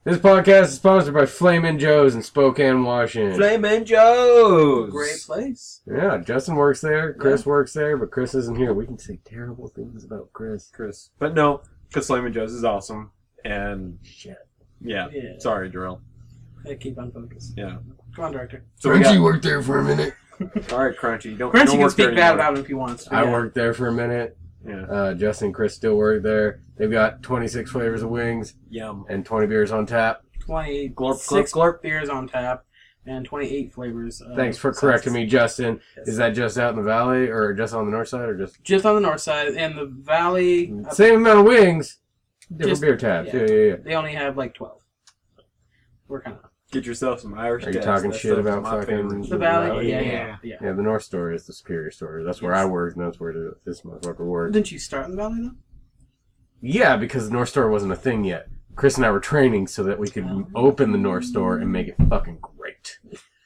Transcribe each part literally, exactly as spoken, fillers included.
This podcast is sponsored by Flamin' Joe's in Spokane, Washington. Flamin' Joe's! Great place. Yeah, Justin works there, Chris Yeah. works there, but Chris isn't here. We can say terrible things about Chris. Chris. But no, because Flamin' Joe's is awesome. And, Shit. yeah. Yeah. Sorry, Drill. I keep on focus. Yeah. Come on, director. So we Crunchy got, worked there for a minute. all right, Crunchy. Don't, Crunchy don't can work there speak bad anymore. about him if he wants to. I yeah. worked there for a minute. Yeah. Uh, Justin and Chris still work there. They've got twenty-six flavors of wings Yum. and twenty beers on tap. twenty-eight, Glorp, six glorp, glorp. beers on tap, and twenty-eight flavors. Of Thanks for sauces. correcting me, Justin. Yes. Is that just out in the valley or just on the north side or just Just on the north side, and the valley. uh, same amount of wings, different Just- beer taps? yeah. Yeah, yeah, yeah. They only have like twelve. We're kind of Get yourself some Irish Are you Guys. talking That shit stuff is about my fucking- favorite. the valley. Valley, Yeah, yeah. yeah, yeah. Yeah, the north store is the superior store. That's where Yes. I work, and that's where the, this motherfucker works. Didn't you start in the valley though? Yeah, because the North Store wasn't a thing yet. Chris and I were training so that we could Oh. open the North Store and make it fucking great.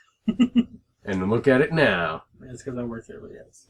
And look at it now. It's because I worked there, but yes.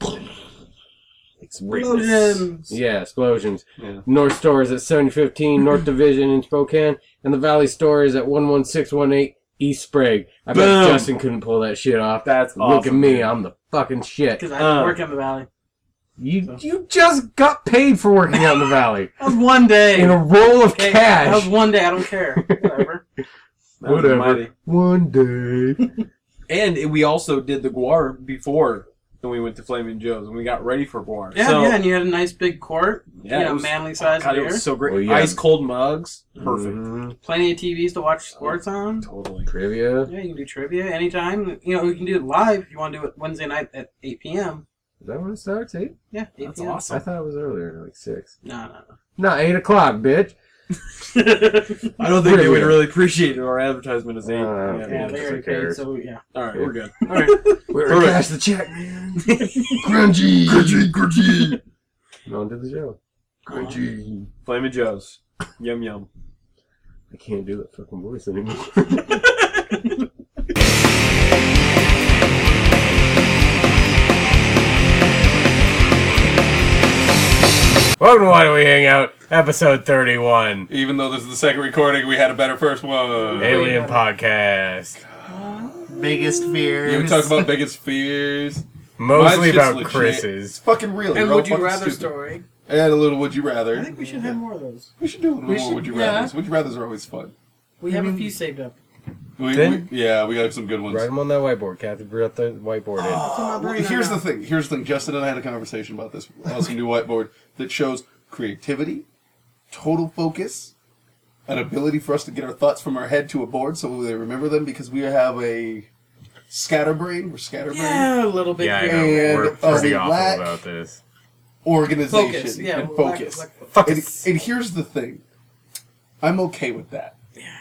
Greatness. Explosions. Yeah, explosions. Yeah. North Store is at seven fifteen North Division in Spokane, and the Valley Store is at one one six one eight East Sprague. I bet Boom. Justin couldn't pull that shit off. That's Look at awesome, me, dude. I'm the fucking shit. Because I Uh. work in the valley. You you just got paid for working out in the Valley. That was one day. In a roll of Okay, That was cash. one day. I don't care. Whatever. That was Whatever. mighty. One day. And we also did the Guar before when we went to Flamin' Joe's, and we got ready for Guar. Yeah, so, yeah, and you had a nice big court. Yeah, you it know, was- manly sized God, it beer. was so great. Well, yeah. Ice cold mugs. Perfect. Mhm. Plenty of T Vs to watch sports on. Totally. Trivia. Yeah, you can do trivia anytime. You know, you can do it live if you want to do it Wednesday night at eight p.m. Is that when it starts? Eight? Yeah, eight That's p.m. I awesome. thought it was earlier, like six. No, no, No, eight o'clock, bitch. no. I don't think they would Trivia. really appreciate our advertisement as eight. Uh, yeah. yeah, Who they already paid, cares? so yeah. All right, we're good. All right. We're Perfect. cash the check, man. Crunchy. Crunchy, crunchy. On to the show. Crunchy. Flamin' Joe's. Yum yum. I can't do that fucking voice anymore. Welcome to Why Do We Hang Out, episode thirty-one. Even though this is the second recording, we had a better first one. Alien Podcast. Biggest fears. Yeah, we talked about biggest fears. Mostly Mine's just about legit. Chris's. It's fucking real. And You're all would you fucking rather stupid. story? And a little would you rather. I think we should have more of those. We should do a little We more should- would you yeah. rather. Would you rather's are always fun. We have a few saved up. We, Then- we, yeah, we got some good ones. Write them on that whiteboard, Kathy. Brought the whiteboard in. It's in my Well, brain here's right the thing. Here's the thing. Justin and I had a conversation about this. Awesome new whiteboard that shows creativity, total focus, an ability for us to get our thoughts from our head to a board so we remember them because we have a scatterbrain. We're scatterbrain. Yeah, a little bit. Yeah, I here. know. And, We're uh, pretty we awful lack- about this. Organization Focus. Yeah, and lack- focus. lack- And, Focus. and here's the thing. I'm okay with that.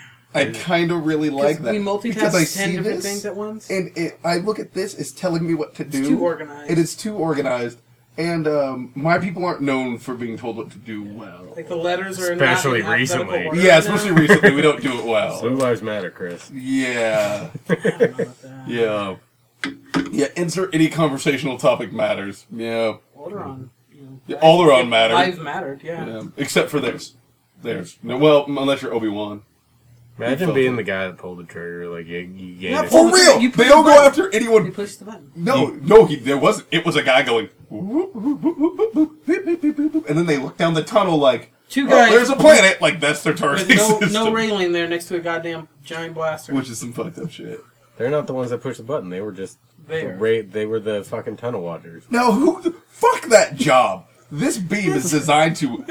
I kind of really like that. we multitask because I ten see different this, things at once. and it, I look at this as telling me what to do. It's too organized. It is too organized, and um, my people aren't known for being told what to do well. Like the letters are Especially not in alphabetical recently. order Yeah, right especially now. recently, we don't do it well. Blue Lives Matter, Chris. Yeah, I don't know about that. yeah, yeah. Insert any conversational topic matters. Yeah, Order on. You know, Yeah, all are on matter. Lives mattered. Yeah. yeah. Except for theirs. Theirs. No, well, unless you're Obi-Wan. Imagine felt being it. the guy that pulled the trigger. Like, you, you gain Yeah, it. for- For real, You they push don't the go button. after anyone. You push the button. No, no, he there wasn't. It was a guy going, whoop, whoop, whoop, whoop, whoop, whoop, beep, beep, beep, beep, beep, and then they look down the tunnel like, Two oh, guys. there's a planet. Like that's their targeting With no, system. no railing there next to a goddamn giant blaster. Which is some fucked up shit. They're not the ones that pushed the button. They were just There. the ra- They were the fucking tunnel watchers. Now, who? The, fuck that job. This beam is designed to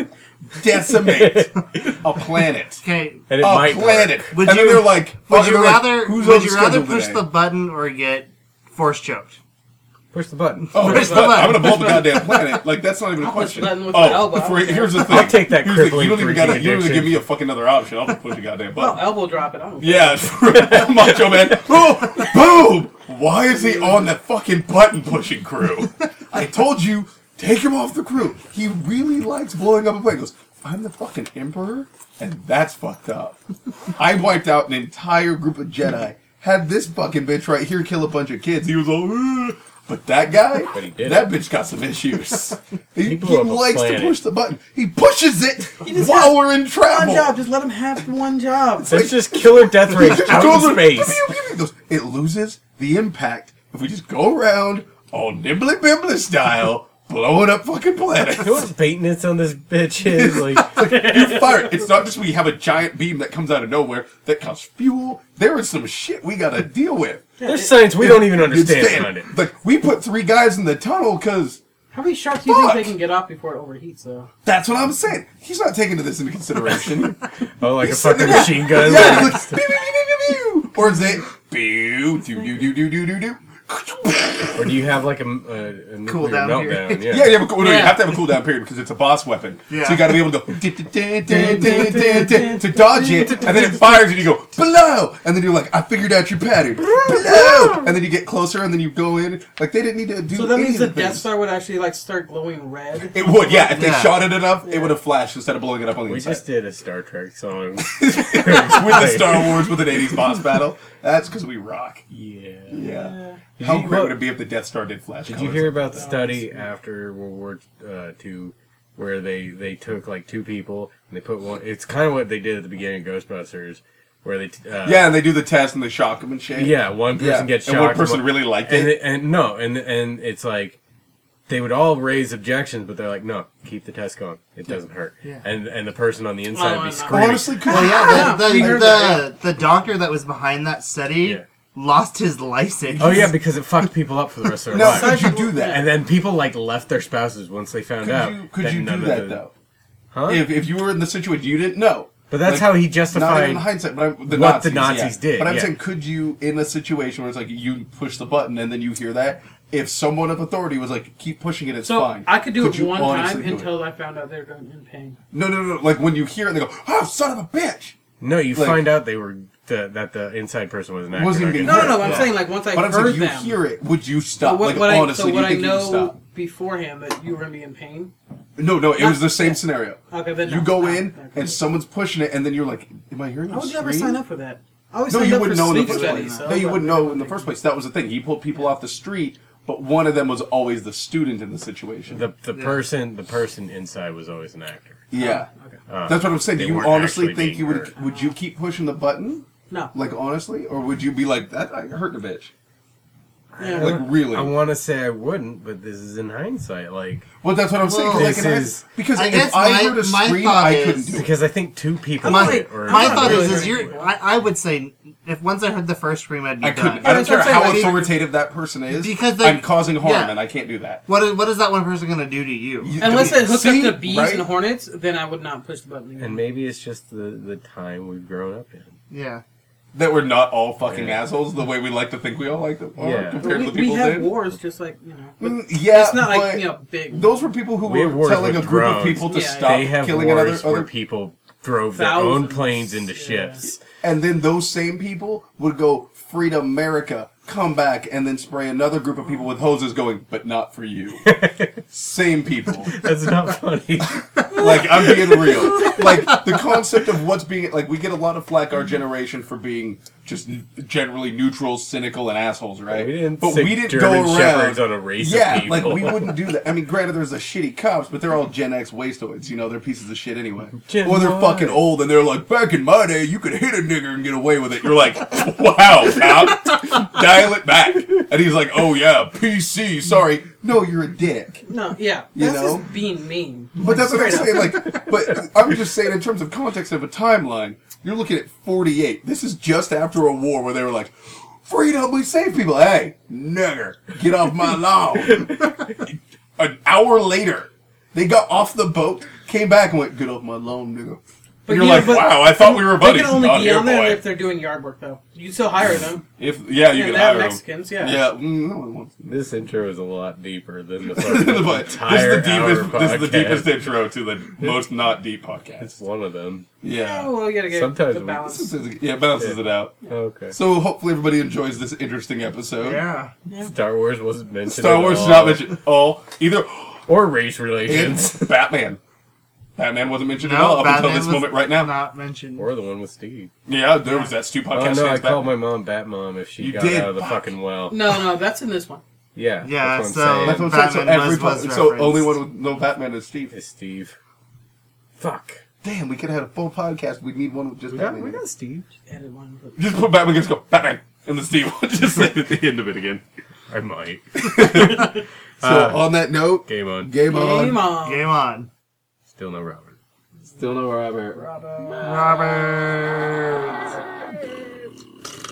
decimate a planet. Okay, And it A might planet. work. Would and then you- they're like, would oh, you they're like, rather who's would on you the rather schedule push today? the button or get force choked? Push the button. Oh, Push the but I'm button. gonna blow the goddamn planet. Like that's not even a I'll push question. the button with oh, my elbow. for- here's the thing. I'll take that Here's the- crippling You don't even drinking gotta. You don't even addiction. give me a fucking other option. I'll just push the goddamn Well, button. elbow drop it. I don't Yeah, for real, Macho Man. Boom, boom. Why is he on the fucking button pushing crew? I told you, take him off the crew. He really likes blowing up a plane. He goes, I'm the fucking emperor, and that's fucked up. I wiped out an entire group of Jedi. Had this fucking bitch right here kill a bunch of kids. He was all, "Ugh, But that guy, But he did that it. bitch got some issues. he He he blew up a likes to planet. push the button. He pushes it just while has we're in One travel. job. Just let him have one job. That's just killer death rate Just out go in to- space. pew, pew, pew. He goes, it loses the impact if we just go around all nibbly bibbly style, blowing up fucking planets. You know what maintenance on this bitch is? Like, You fire it. It's not just we have a giant beam that comes out of nowhere that costs fuel. There is some shit we gotta deal with. there's science we don't even understand Instead, behind it. like we put three guys in the tunnel because How many shots do you think Fuck. they can get off before it overheats, though? that's what I'm saying. He's not taking this into consideration. Oh, like a He's fucking sitting there- machine gun? Yeah, like, pew, pew, pew, pew, pew. Or is it pew, do do do do do do do? Or do you have like a, a, a nuclear Cool-down meltdown? period. Yeah. Yeah, you, have a, cool- no, you Yeah. have to have a cooldown period because it's a boss weapon. Yeah. So you got to be able to go dun, dun, dun, dun, dun, dun, to dodge it, and then it fires, and you go below, and then you're like, I figured out your pattern, below, and then you get closer, and then you go in. Like they didn't need to do. So that any means the of the Death things. Star would actually like start glowing red. It would, yeah. If they Yeah. shot it enough, it would have flashed instead of blowing it up on the We inside. just did a Star Trek song. with the Star Wars with an eighties boss battle. That's because we rock. Yeah. Yeah. Did How you- great would it be if the Death Star did flash? Did you colors? hear about the study after World War uh, Two, where they, they took like two people and they put one? It's kind of what they did at the beginning of Ghostbusters, where they t- uh, Yeah, and they do the test and they shock them and shit. yeah one person Yeah. gets and shocked one person really liked and it. they- and no and and it's like they would all raise objections, but they're like, no, keep the test going. It doesn't hurt. Yeah. And and the person on the inside Oh, would be no. screaming. Honestly, could Well, you? yeah, the, we the, heard the, that, the doctor that was behind that study Yeah. lost his license. Oh yeah, because it fucked people up for the rest of their Now, lives. could you do that? And then people like left their spouses once they found Could out. you, could that you none do of that the- though? Huh? If, if you were in the situation you didn't know. But that's Like, how he Not justified. in hindsight, but I'm, the what Nazis, the Nazis yeah. did, But I'm yeah. saying, could you, in a situation where it's like you push the button and then you hear that, if someone of authority was like, keep pushing it, it's So fine. I could do Could it you one honestly time do it? until I found out they were going in pain. No, no, no. Like when you hear it, they go, "Oh, son of a bitch!" No, you Like- find out they were the, that the inside person was an actor. Wasn't I even guess. No, no, no. I'm Yeah. saying like once I But I'm heard saying, you them. hear it, would you So stop? what, like what I, honestly, so do what you I think you would know stop? beforehand that you were going to be in pain. No, no. It Not- was the same yeah. scenario. Okay, then You no. go No, in okay. and someone's pushing it, and then you're like, "Am I hearing How you would you ever scream?" sign up for that? I always No, signed you up wouldn't for know in the sleep first studies. place. so No, you but- wouldn't know in the first place. That was the thing. He pulled people off the street, but one of them was always the student in the situation. The the Yeah. person the person inside was always an actor. yeah, Okay. Uh, that's what I'm saying. Do they you weren't honestly actually think you being would? hurt. Would you keep pushing the button? No. Like honestly, or would you be like that? I hurt the bitch. Yeah. Like really? I want to say I wouldn't, but this is in hindsight. Like Well, that's what I'm saying. 'cause Well, like, this in high- is- because I if guess I my- heard a my scream, thought I is- couldn't do it. because I think two people My, did it, or my I'm thought not is, really is hurting you're. you. I, I would say if once I heard the first scream, I'd be I couldn't. done. I don't that's care what I'm how saying, like- authoritative that person is. Because they- I'm causing harm, yeah. and I can't do that. What is, what is that one person gonna do to you? You- Unless it hooked See? up to bees Right? and hornets, then I would not push the button again. and maybe it's just the the time we've grown up in. Yeah. That we're not all fucking Yeah. assholes the way we like to think we all like them are Yeah. compared we, to the we people have did. wars just like, you know. But Mm, yeah, it's not like, but you know, big. those were people who We have were wars telling a with group of drones. people to Yeah, stop They have killing wars another where other people drove their own Thousands. planes into Yeah. ships. and then those same people would go Freedom America, come back, and then spray another group of people with hoses going, but not for you. Same people. That's not funny. Like, I'm being real. Like, the concept of what's being, like, we get a lot of flack our generation for being just n- generally neutral, cynical, and assholes, right? We didn't but sick we didn't German go around. shepherds on a race yeah, of people. like, we wouldn't do that. I mean, granted, there's the shitty cops, but they're all Gen X wastoids, you know, they're pieces of shit anyway. Gen or they're Y. fucking old, and they're like, back in my day, you could hit a nigger and get away with it. You're like, wow, pal, dial it back. And he's like, oh yeah, P C, sorry. No, you're a dick. No, yeah. You That's know? just being mean. But that's what I'm Straight saying. Like, but I'm just saying in terms of context of a timeline, you're looking at forty-eight. This is just after a war where they were like, "Freedom, we save people." Hey, nigger, get off my lawn. An hour later, they got off the boat, came back, and went, "Get off my lawn, nigger." But And you're yeah, like, but "Wow, I thought we were They buddies." can only Not be here, on there boy. if they're doing yard work, though. You still hire them. If yeah, you and can they're hire them. Mexicans, yeah. Yeah, mm, no one wants. This intro is a lot deeper than the But fucking this is entire the deepest. hour This is the podcast. deepest intro to the most not deep podcast. It's one of them. Yeah, Oh, well, you gotta get Sometimes the we- balance. This is- yeah, balances it out. Okay. So hopefully everybody enjoys this interesting episode. Yeah. Star Wars wasn't mentioned. Star at Wars is all. not mentioned. Oh, either Or race relations. it's Batman. Batman wasn't mentioned at No, all up Batman until this was moment right now. Not mentioned. Or the one with Steve. Yeah, there was that Stu Oh podcast. no, I fans called Batman. my mom Bat Mom if she You got did? out of the Fuck. fucking well. No, no, that's in this one. Yeah. Yeah, that's what so- I'm saying. That's what I'm saying. So, Batman was- everybody, was so referenced. only one with no Batman is Steve. It's Steve. Fuck. Damn, we could have had a full podcast. We'd need one with just We got, Batman. we got Steve. Edit one, but- Just put Batman, just go, Batman, and the Steve will just say it at the end of it again. I might. So, Uh, on that note, Game on. game on. Game on. Game on. Still no Robert. Still no Robert. Robert.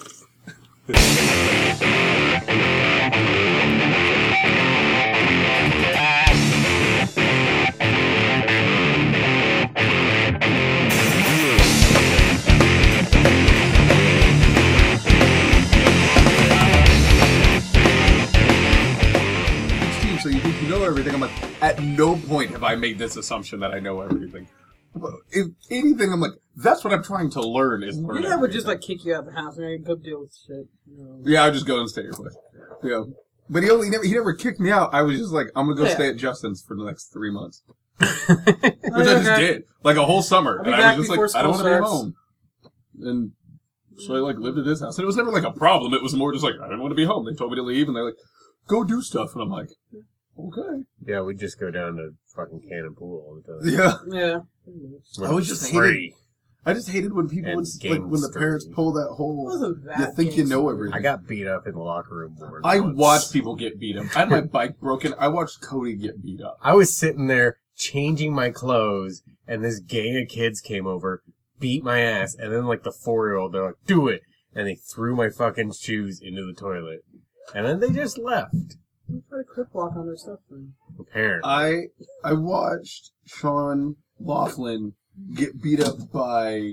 Steve, so you think you know everything? I'm like, at no point have I made this assumption that I know everything. If anything, I'm like, that's what I'm trying to learn is learn. You never everything. just like kick you out of the house and like, go deal with shit. You know? Yeah, I just go and stay at your place. Yeah. But he only he never he never kicked me out. I was just like, I'm gonna go Yeah. stay at Justin's for the next three months. Which I just did. Like a whole summer. I'll be And I back was just before like, I don't school want to be starts. home. And so I like lived at his house. And it was never like a problem. It was more just like, I didn't want to be home. They told me to leave and they're like, go do stuff. And I'm like, okay. Yeah, we just go down to fucking Cannon Pool all the time. Yeah. Yeah. I was just free. I just hated when people And would, like when the gangster. parents pull that It whole wasn't that you think you know gangster. everything. I got beat up in the locker room more than I once. watched people get beat up. I had my bike broken. I watched Cody get beat up. I was sitting there changing my clothes, and this gang of kids came over, beat my ass, and then like the four-year-old, they're like, "Do it," and they threw my fucking shoes into the toilet, and then they just left. Don't try to crip walk on their stuff, man. Apparently, I I watched Sean Laughlin get beat up by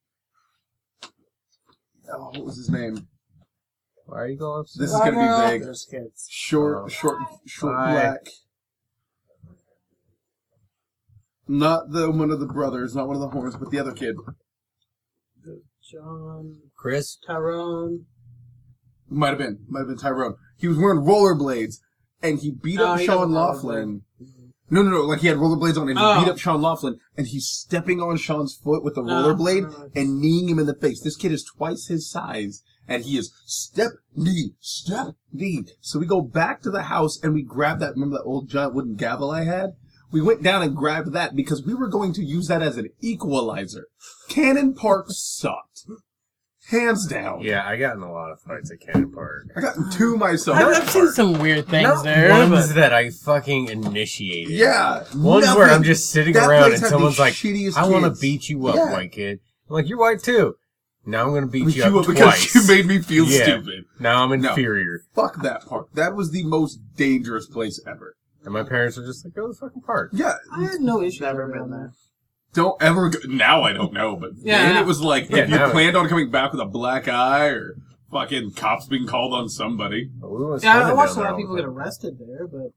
oh, what was his name? why are you going upstairs? This is gonna be big. Those kids. Short, Oh. short, short Bye. black. Not the one of the brothers, not one of the horns, but the other kid. John, Chris? Tyrone. Might have been, might have been Tyrone. He was wearing rollerblades, and he beat No, up he Sean doesn't Laughlin. No, no, no, like he had rollerblades on, and he Oh. beat up Sean Laughlin, and he's stepping on Sean's foot with the No, rollerblade no, no. and kneeing him in the face. This kid is twice his size, and he is step, knee, step, knee. So we go back to the house, and we grab that, remember that old giant wooden gavel I had? We went down and grabbed that because we were going to use that as an equalizer. Cannon Park sucked. Hands down. Yeah, I got in a lot of fights at Cannon Park. I got two myself. I've, I've seen some weird things Not there. ones but- that I fucking initiated. Yeah. Ones nothing. where I'm just sitting That around place and had the someone's like, shittiest I want to kids. beat you up, Yeah. white kid. I'm like, you're white too. Now I'm going to beat Beat you, you up up twice. because you made me feel Yeah. stupid. Now I'm No. inferior. Fuck that park. That was the most dangerous place ever. And my parents were just like, go to the fucking park. Yeah. I had no issue. Never with been that. there. Don't ever go. Now I don't know, but Yeah, then now- it was like, Yeah, if you now- planned on coming back with a black eye or fucking cops being called on somebody. But we went Yeah, I swimming watched a down lot of there people all get the time. arrested there, but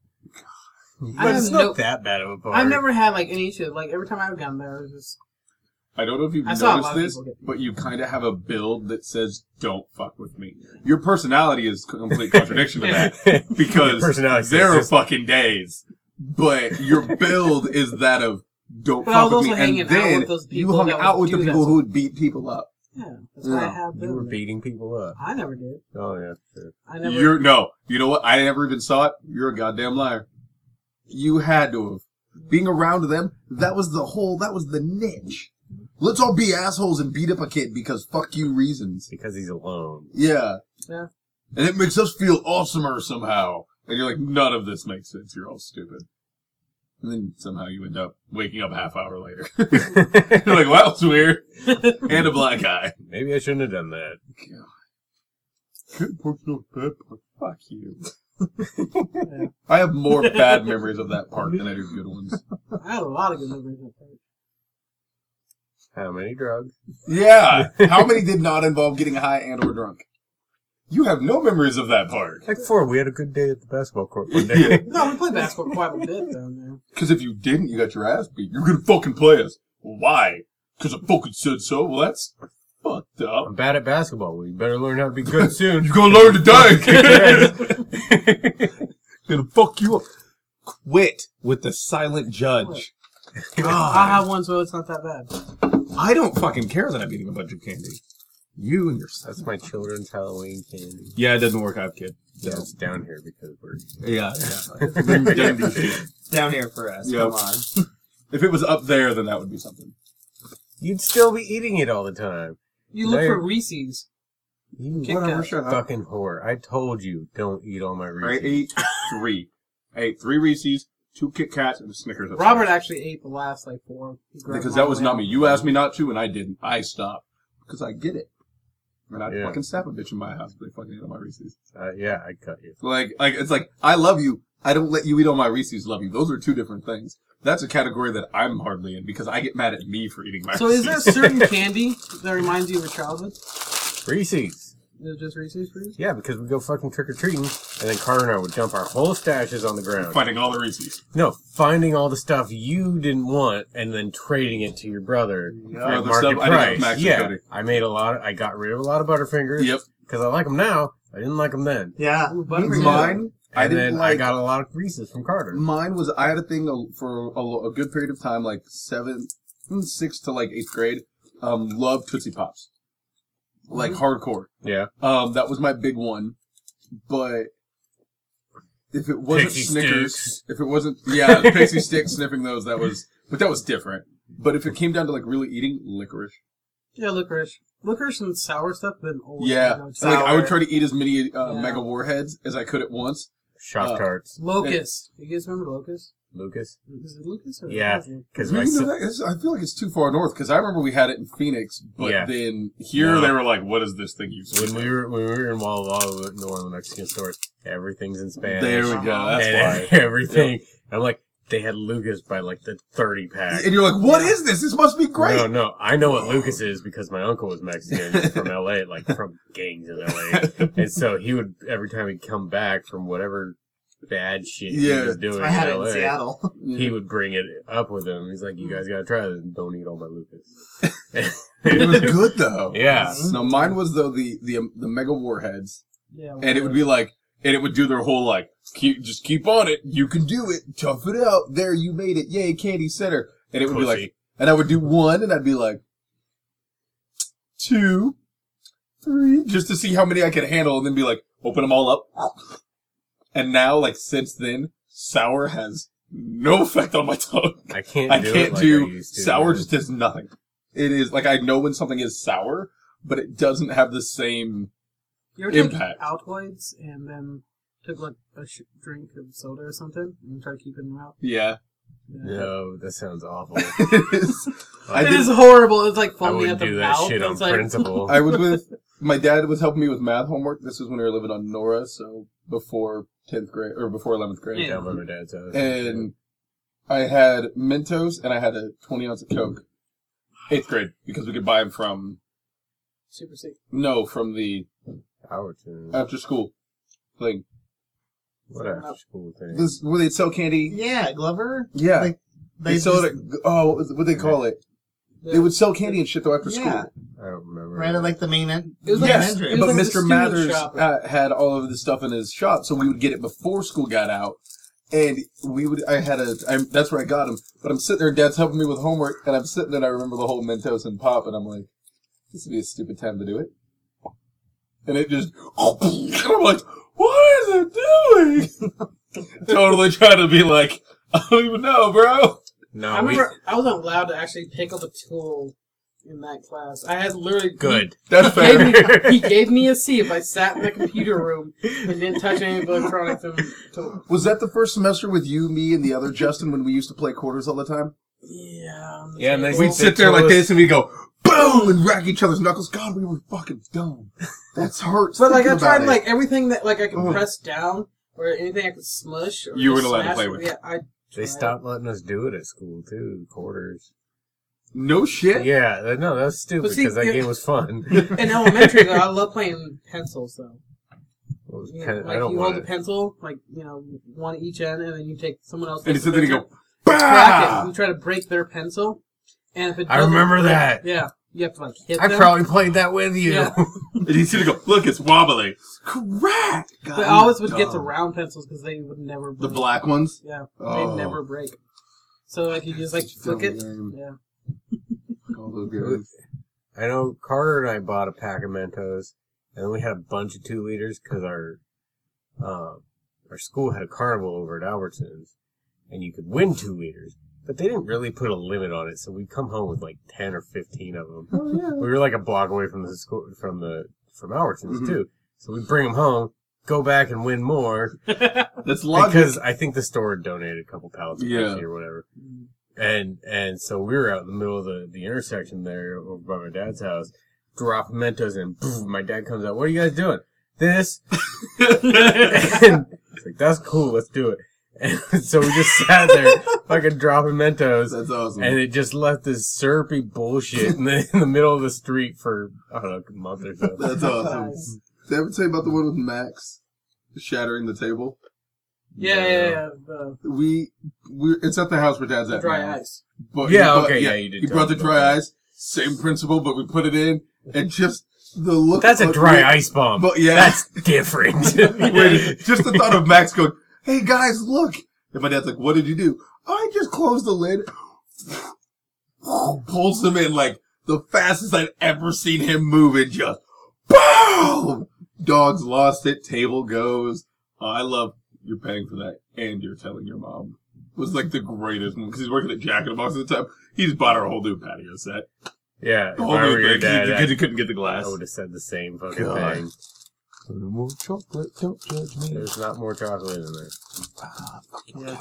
But I it's have not no- that bad of a park. I've never had like any issue. Like every time I've gone there, it was just I don't know if you've I saw a lot noticed of this, people get- but you kind of have a build that says, don't fuck with me. Your personality is a complete contradiction to that. Because Your personality says there are just- fucking days. But your build is that of, don't But I fuck was with me. also hanging And out then with those you people hung that out would with the do that people stuff. who would beat people up. yeah. That's why I Yeah. have You them. were beating people up. I never did. Oh, yeah, sure. I never. You're, no, you know what? I never even saw it. You're a goddamn liar. You had to have. Being around them, that was the whole, that was the niche. Let's all be assholes and beat up a kid because fuck you reasons. Because he's alone. Yeah. Yeah. And it makes us feel awesomer somehow. And you're like, none of this makes sense. You're all stupid. And then somehow you end up waking up a half hour later. You're like, wow, it's weird. And a black eye. Maybe I shouldn't have done that. Good park's not bad park. Fuck you. I have more bad memories of that park than I do good ones. I had a lot of good memories of that. How many drugs? Yeah. How many did not involve getting high and or drunk? You have no memories of that park. Like four. We had a good day at the basketball court one day. No, we played basketball quite a bit down there. Because if you didn't, you got your ass beat. You're gonna fucking play us. Why? Because I fucking said so? Well, that's fucked up. I'm bad at basketball. We better learn how to be good soon. You're gonna learn today. Gonna fuck you up. Quit with the silent judge. I have one, so it's not that bad. I don't fucking care that I'm eating a bunch of candy. You and your That's my children's Halloween candy. Yeah, it doesn't work out, kid. Yeah, it's down here because we're. Yeah, yeah. Down here for us. Yep. Come on. If it was up there, then that would be something. You'd still be eating it all the time. You look There- for Reese's. You Kit Whatever, Kat. shut up. fucking whore. I told you, don't eat all my I Reese's. ate three. I ate three Reese's, two Kit Kats, and a Snickers. upstairs. Robert actually ate the last like four. He grabbed Because them that all was the way not out. me. You asked me not to, and I didn't. I stopped. Because I get it. And I'd Yeah. fucking slap a bitch in my house if they fucking eat all my Reese's. Uh, yeah, I cut you. Like, like it's like, I love you. I don't let you eat all my Reese's love you. Those are two different things. That's a category that I'm hardly in because I get mad at me for eating my So is Reese's. there a certain candy that reminds you of your childhood? Reese's. Is it just Reese's for you? Yeah, because we go fucking trick or treating, and then Carter and I would dump our whole stashes on the ground. Finding all the Reese's. No, finding all the stuff you didn't want and then trading it to your brother Yeah, at the market stuff I didn't have price. Max and Yeah, Cody. I made a lot. Of, I got rid of a lot of Butterfingers. Yep. Because I like them now. I didn't like them then. Yeah. Ooh, Butterfinger. Mine, I And didn't then like. I got a lot of Reese's from Carter. Mine was, I had a thing a- for a, a good period of time, like seven, sixth to like eighth grade. Um, loved Tootsie Pops. Like hardcore. Yeah. Um, that was my big one. But if it wasn't Pixie Snickers, Sticks. if it wasn't, yeah, Pixie Sticks, sniffing those, that was, but that was different. But if it came down to like really eating, licorice. Yeah, licorice. Licorice and sour stuff then always Yeah. go So, like, I would sour. try to eat as many uh, Yeah. Mega Warheads as I could at once. Shock Uh, tarts. Locust. You guys remember Locust? Lucas. Is it Lucas or Yeah. is it- Because Maybe my no, si- that is, I feel like it's too far north because I remember we had it in Phoenix, but Yeah. then here No. they were like, "What is this thing you?" when we were when we were in Walla Walla, in one of the Mexican stores, everything's in Spanish. There we go. That's and why. everything. I'm like, they had Lucas by like the thirty pack. And you're like, "What is this? This must be great." No, no, I know what Lucas is because my uncle was Mexican from L A, like from gangs in L A, and so he would every time he'd come back from whatever bad shit Yeah. he was doing I had in it in L A, Seattle. he would bring it up with him. He's like, "You guys gotta try this. Don't eat all my Lucas." It was good though. Yeah. No, mine was though the the um, the Mega Warheads, Yeah. and it would be like, and it would do their whole like, keep just keep on it. You can do it. Tough it out. There, you made it. Yay, Candy Center. And it would be Pussy. like, and I would do one, and I'd be like, two, three, just to see how many I could handle, and then be like, open them all up. And now, like since then, sour has no effect on my tongue. I can't. I do can't it like do I used to, sour. man. Just does nothing. It is like I know when something is sour, but it doesn't have the same. You ever take impact. Altoids and then took like a sh- drink of soda or something and try to keep it in your mouth? Yeah, No, that sounds awful. it is. I It did. is horrible. It's like I foaming wouldn't at the do that mouth. shit on It's like, principle. I was with my dad was helping me with math homework. This was when we were living on Nora, so before tenth grade or before eleventh grade. Yeah. Down by my dad's house. And I had Mentos and I had a twenty ounce of Coke. Eighth grade because we could buy them from Super sick. no from the Howerton. after school thing. What after school thing? This where they'd sell candy. Yeah, Glover. Yeah, Like, they, they sell just- it. At, oh, what was- what they call it? They would sell candy and shit though after Yeah. school. I don't remember. right at like the main end. It was like- Yes, it was but like the Mister student Mathers shop. uh, had all of this stuff in his shop, so we would get it before school got out. And we would, I had a, I, that's where I got him. But I'm sitting there, Dad's helping me with homework, and I'm sitting there, and I remember the whole Mentos and Pop, and I'm like, this would be a stupid time to do it. And it just, and I'm like, what is it doing? Totally trying to be like, I don't even know, bro. No, I we, remember I wasn't allowed to actually pick up a tool in that class. I had literally good. That's He gave, fair. me, he gave me a C if I sat in the computer room and didn't touch any electronics. Until, Was that the first semester with you, me, and the other Justin when we used to play quarters all the time? yeah. on the Yeah, and they- table. We'd sit there like this, and we'd go, boom, and rack each other's knuckles. God, we were fucking dumb. That's hurts. But like I thinking tried about it. like everything that like I could Ugh. press down or anything I could smush. Or You just weren't allowed to smash play it. with. Yeah, I. They stopped letting us do it at school too. Quarters. No shit. Yeah, that- no, that's stupid But see, because that you- game was fun. In elementary though, I love playing pencils though. What was You know, pen- like I don't you want hold a it. pencil, like you know, one each end, and then you take someone else. And you sit there and you go, crack it. bah! You try to break their pencil, and if it I doesn't remember break- that. Yeah, you have to like hit I them. probably played that with you. Yeah. And you sit there and go, look, it's wobbly. Crack! God, But I always would dumb. get the round pencils because they would never The break. black ones? Yeah, Oh. they'd never break. So like you just like flick it. Dumb game. Yeah. All those guys. I know Carter and I bought a pack of Mentos, and then we had a bunch of two liters because our uh, our school had a carnival over at Albertsons, and you could win two liters. But they didn't really put a limit on it, so we'd come home with like ten or fifteen of them. Oh, yeah. We were like a block away from the school, from the from Albertsons Mhm. too. So we'd bring them home, go back and win more That's logic. because I think the store had donated a couple pallets of Yeah. Pepsi or whatever. And and so we were out in the middle of the, the intersection there over by my dad's house, dropping Mentos, and boom, my dad comes out. What are you guys doing? This. And it's like, that's cool. Let's do it. And so we just sat there, fucking dropping Mentos. That's awesome. And it just left this syrupy bullshit in the, in the middle of the street for, I don't know, a month or so. That's awesome. Nice. Did I ever tell you about the one with Max shattering the table? Yeah, yeah, yeah. The, We, we it's at the house where Dad's the at dry now. ice. But Yeah, he brought- okay, yeah, you did He tell brought me the about dry that. ice, same principle, but we put it in, and just the look. That's a of- dry ice bomb. But yeah, That's different. Wait, just the thought of Max going, "Hey guys, look!" And my dad's like, "What did you do?" I just closed the lid, pulls them in like the fastest I'd ever seen him move, and just boom! Dogs lost it. Table goes. Uh, I love you're paying for that, and you're telling your mom. It was like the greatest one because he's working at Jack in the Box at the time. He just bought her a whole new patio set. Yeah, if The I whole were new your thing dad, because I, he couldn't get the glass. I would have said the same fucking God. thing. More chocolate, don't judge me. There's not more chocolate in there. Yeah.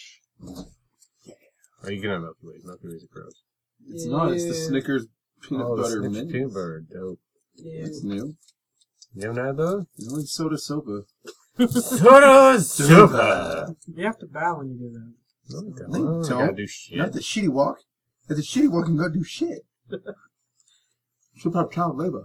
Oh, you can have Milky Ways. Milky Ways are gross. It's not. It's the Yeah. Snickers peanut oh, the butter Snickers mint. peanut butter, dope. Yeah. It's new. You haven't had those? It's only soda sopa. Soda Super! You have to bow when you do that. No, you don't. No, you Oh, I don't. gotta do shit. Not the shitty walk. If the shitty walk can go do shit. Super child labor.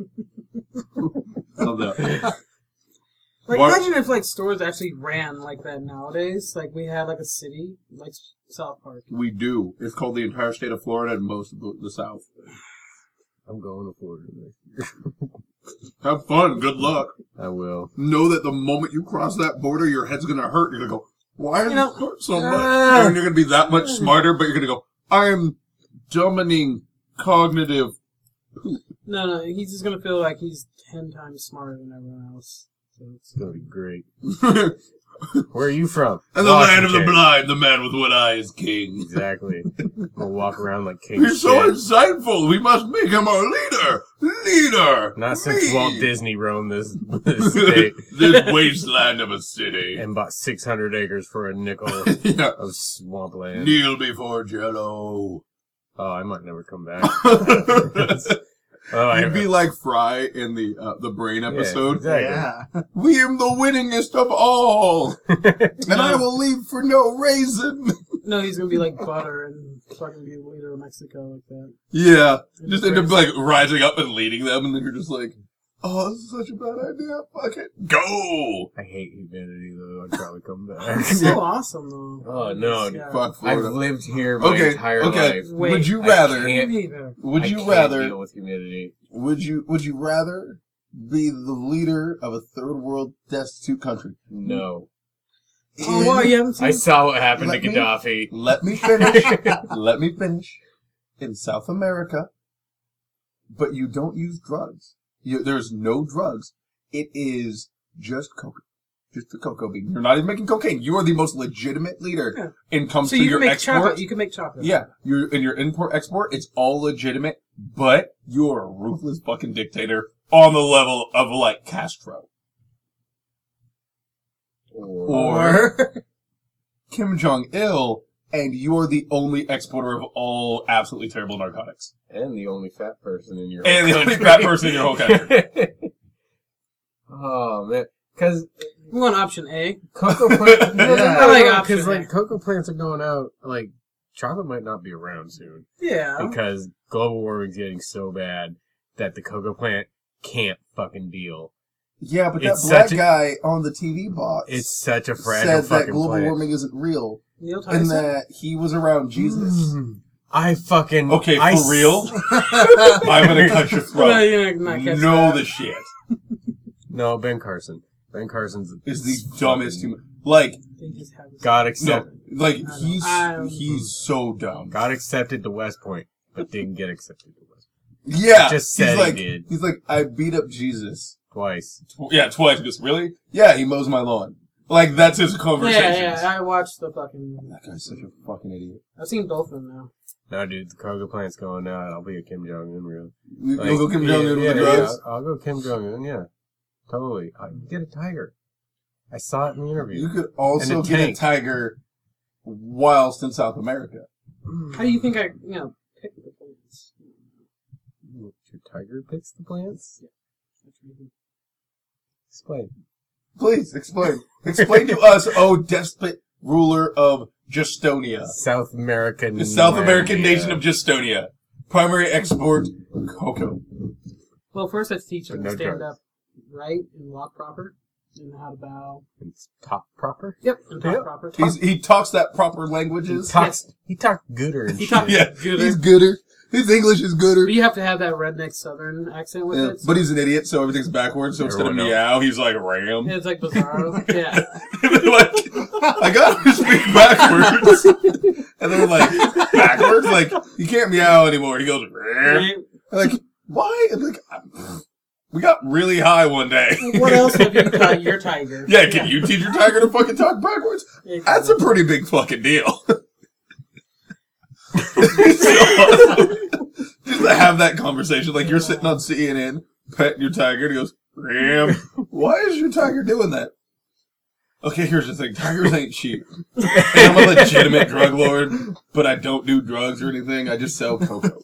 Love that. Like, What- imagine if, like, stores actually ran like that nowadays. Like, we had, like, a city, like South Park. We do. It's called the entire state of Florida and most of the, the South. I'm going to Florida next Have fun. Good luck. I will. Know that the moment you cross that border, your head's going to hurt. You're going to go, why does You know, it hurt so much? ah. And you're going to be that much smarter, but you're going to go, I am dominating cognitive. No, no, he's just gonna feel like he's ten times smarter than everyone else. So it's It's gonna be great. In Where are you from? the land of the Washington. blind, the man with one eye is king. Exactly. We'll walk around like king He's so shit. insightful. We must make him our leader. Leader. Not since Me. Walt Disney roamed this, this state This wasteland of a city. and bought six hundred acres for a nickel Yeah. of swampland. Kneel before Jello. Oh, I might never come back. Oh, I, You'd be like Fry in the uh, the Brain episode. Yeah, exactly. Yeah. We am the winningest of all, and I will leave for no reason. no, he's gonna be like butter and fucking be the leader of Mexico like that. Yeah, just end up like rising up and leading them, and then you're just like, "Oh, this is such a bad idea. Fuck it, go." I hate humanity, though. I'd probably come back. It's so awesome though. Oh, no. Yeah. Fuck I've Florida. lived here my Okay, entire okay. life. Wait, would you I rather? can't- Neither. Would I you can't rather? deal with humidity? Would you Would you rather be the leader of a third world destitute country? No. Oh, wow, you haven't seen? I saw what happened Let to me- Gaddafi. Let me finish. Let me finish. In South America, but you don't use drugs. You, there's no drugs. It is just cocoa. Just the cocoa bean. You're not even making cocaine. You are the most legitimate leader in comes so to you your can make export. chocolate. You can make chocolate. Yeah, you're in your import export. It's all legitimate, but you're a ruthless fucking dictator on the level of like Castro or Kim Jong Il, and you're the only exporter of all absolutely terrible narcotics And the only fat person in your and whole the only country. fat person in your whole country. Oh, man. Because We want option A. cocoa plants... no, no, Yeah. no, I like no, option 'cause, A. like, cocoa plants are going out. Like, chocolate might not be around soon. Yeah. Because global warming's getting so bad that the cocoa plant can't fucking deal. Yeah, but It's that black such a- guy on the T V box It's such a fragile said that fucking global plant. warming isn't real Neil Tyson. and that he was around Jesus. Mm. I fucking... Okay, for I s- real? I'm gonna cut your No, throat. you're not catch Know that. the shit. No, Ben Carson. Ben Carson's... Is the dumbest human. Like, They just have this- God no, accept, like, I know. he's, I'm- he's so dumb. God accepted to West Point, but didn't get accepted to West Point. Yeah. Just he's said like, he did. He's like, I beat up Jesus. Twice. Yeah, twice. He goes, really? Yeah, he mows my lawn. Like, that's his conversation. Yeah, yeah, I watched the fucking... That guy's such a fucking idiot. I've seen both of them now. No, dude, the cargo plant's going down. I'll be a Kim Jong Un, real. You, Like, you'll go Kim Jong Un yeah, with the yeah, drugs? yeah, I'll go Kim Jong Un, yeah. Totally. I get a tiger. I saw it in the interview. You could also And a get tank. a tiger whilst in South America. How do you think I, you know, pick the plants? Your tiger picks the plants? Explain. Please, explain. Explain to us, oh despot ruler of Justonia. South American. The South American Landia. nation of Justonia. Primary export, cocoa. Well, first let's teach them But to no stand drugs. up right and walk proper and how to bow. It's top proper? Yep, and talk Yep. proper. He's, he talks that proper He languages. talks, he talked gooder and He shit. talked- Yeah, Gooder. he's gooder. His English is gooder. But you have to have that redneck southern accent with Yeah, it. So but he's an idiot, so everything's backwards. So instead of Everyone knows. meow, he's like ram. it's like Bizarro. Yeah. They're like, I got to speak backwards. And they're like, backwards? Like, you can't meow anymore. He goes, ram. Like, why? And like, we got really high one day. What else have you taught your tiger? Yeah, can you teach your tiger to fucking talk backwards? Yeah, That's a pretty big fucking deal. It's so awesome. Just to have that conversation, like you're sitting on C N N, petting your tiger, and he goes, Ram, why is your tiger doing that? Okay, here's the thing. Tigers ain't cheap. And I'm a legitimate drug lord, but I don't do drugs or anything. I just sell cocoa.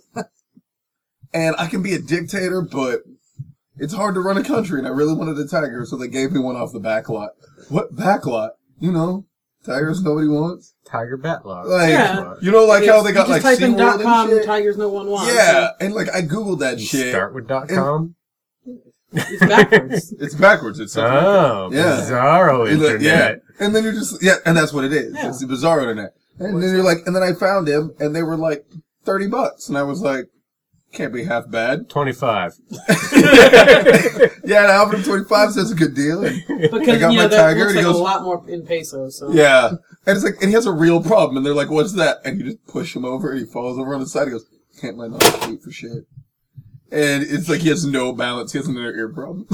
And I can be a dictator, but it's hard to run a country, and I really wanted a tiger, so they gave me one off the back lot. What back lot? You know, tigers nobody wants. Tiger Batlock. Like, Yeah. you know, like how they got you like just type in SeaWorld dot and com shit? tigers no one wants. Yeah, and like I googled that You shit. start with dot com? It's backwards. It's backwards. It's something Oh, Yeah. bizarro It's like- internet. yeah, and then you're just yeah, and that's what it is. Yeah. It's the bizarre internet. And then you're like, and then I found him, and they were like thirty bucks, and I was like, can't be half bad. twenty-five. Yeah, and I offered him twenty-five, so that's a good deal. And Because I got you my know that tiger, looks and he like goes- a lot more in pesos. So yeah, and it's like, and he has a real problem, and they're like, what's that? And you just push him over, and he falls over on the side. He goes, can't land on his feet for shit. And it's like he has no balance. He has an ear problem.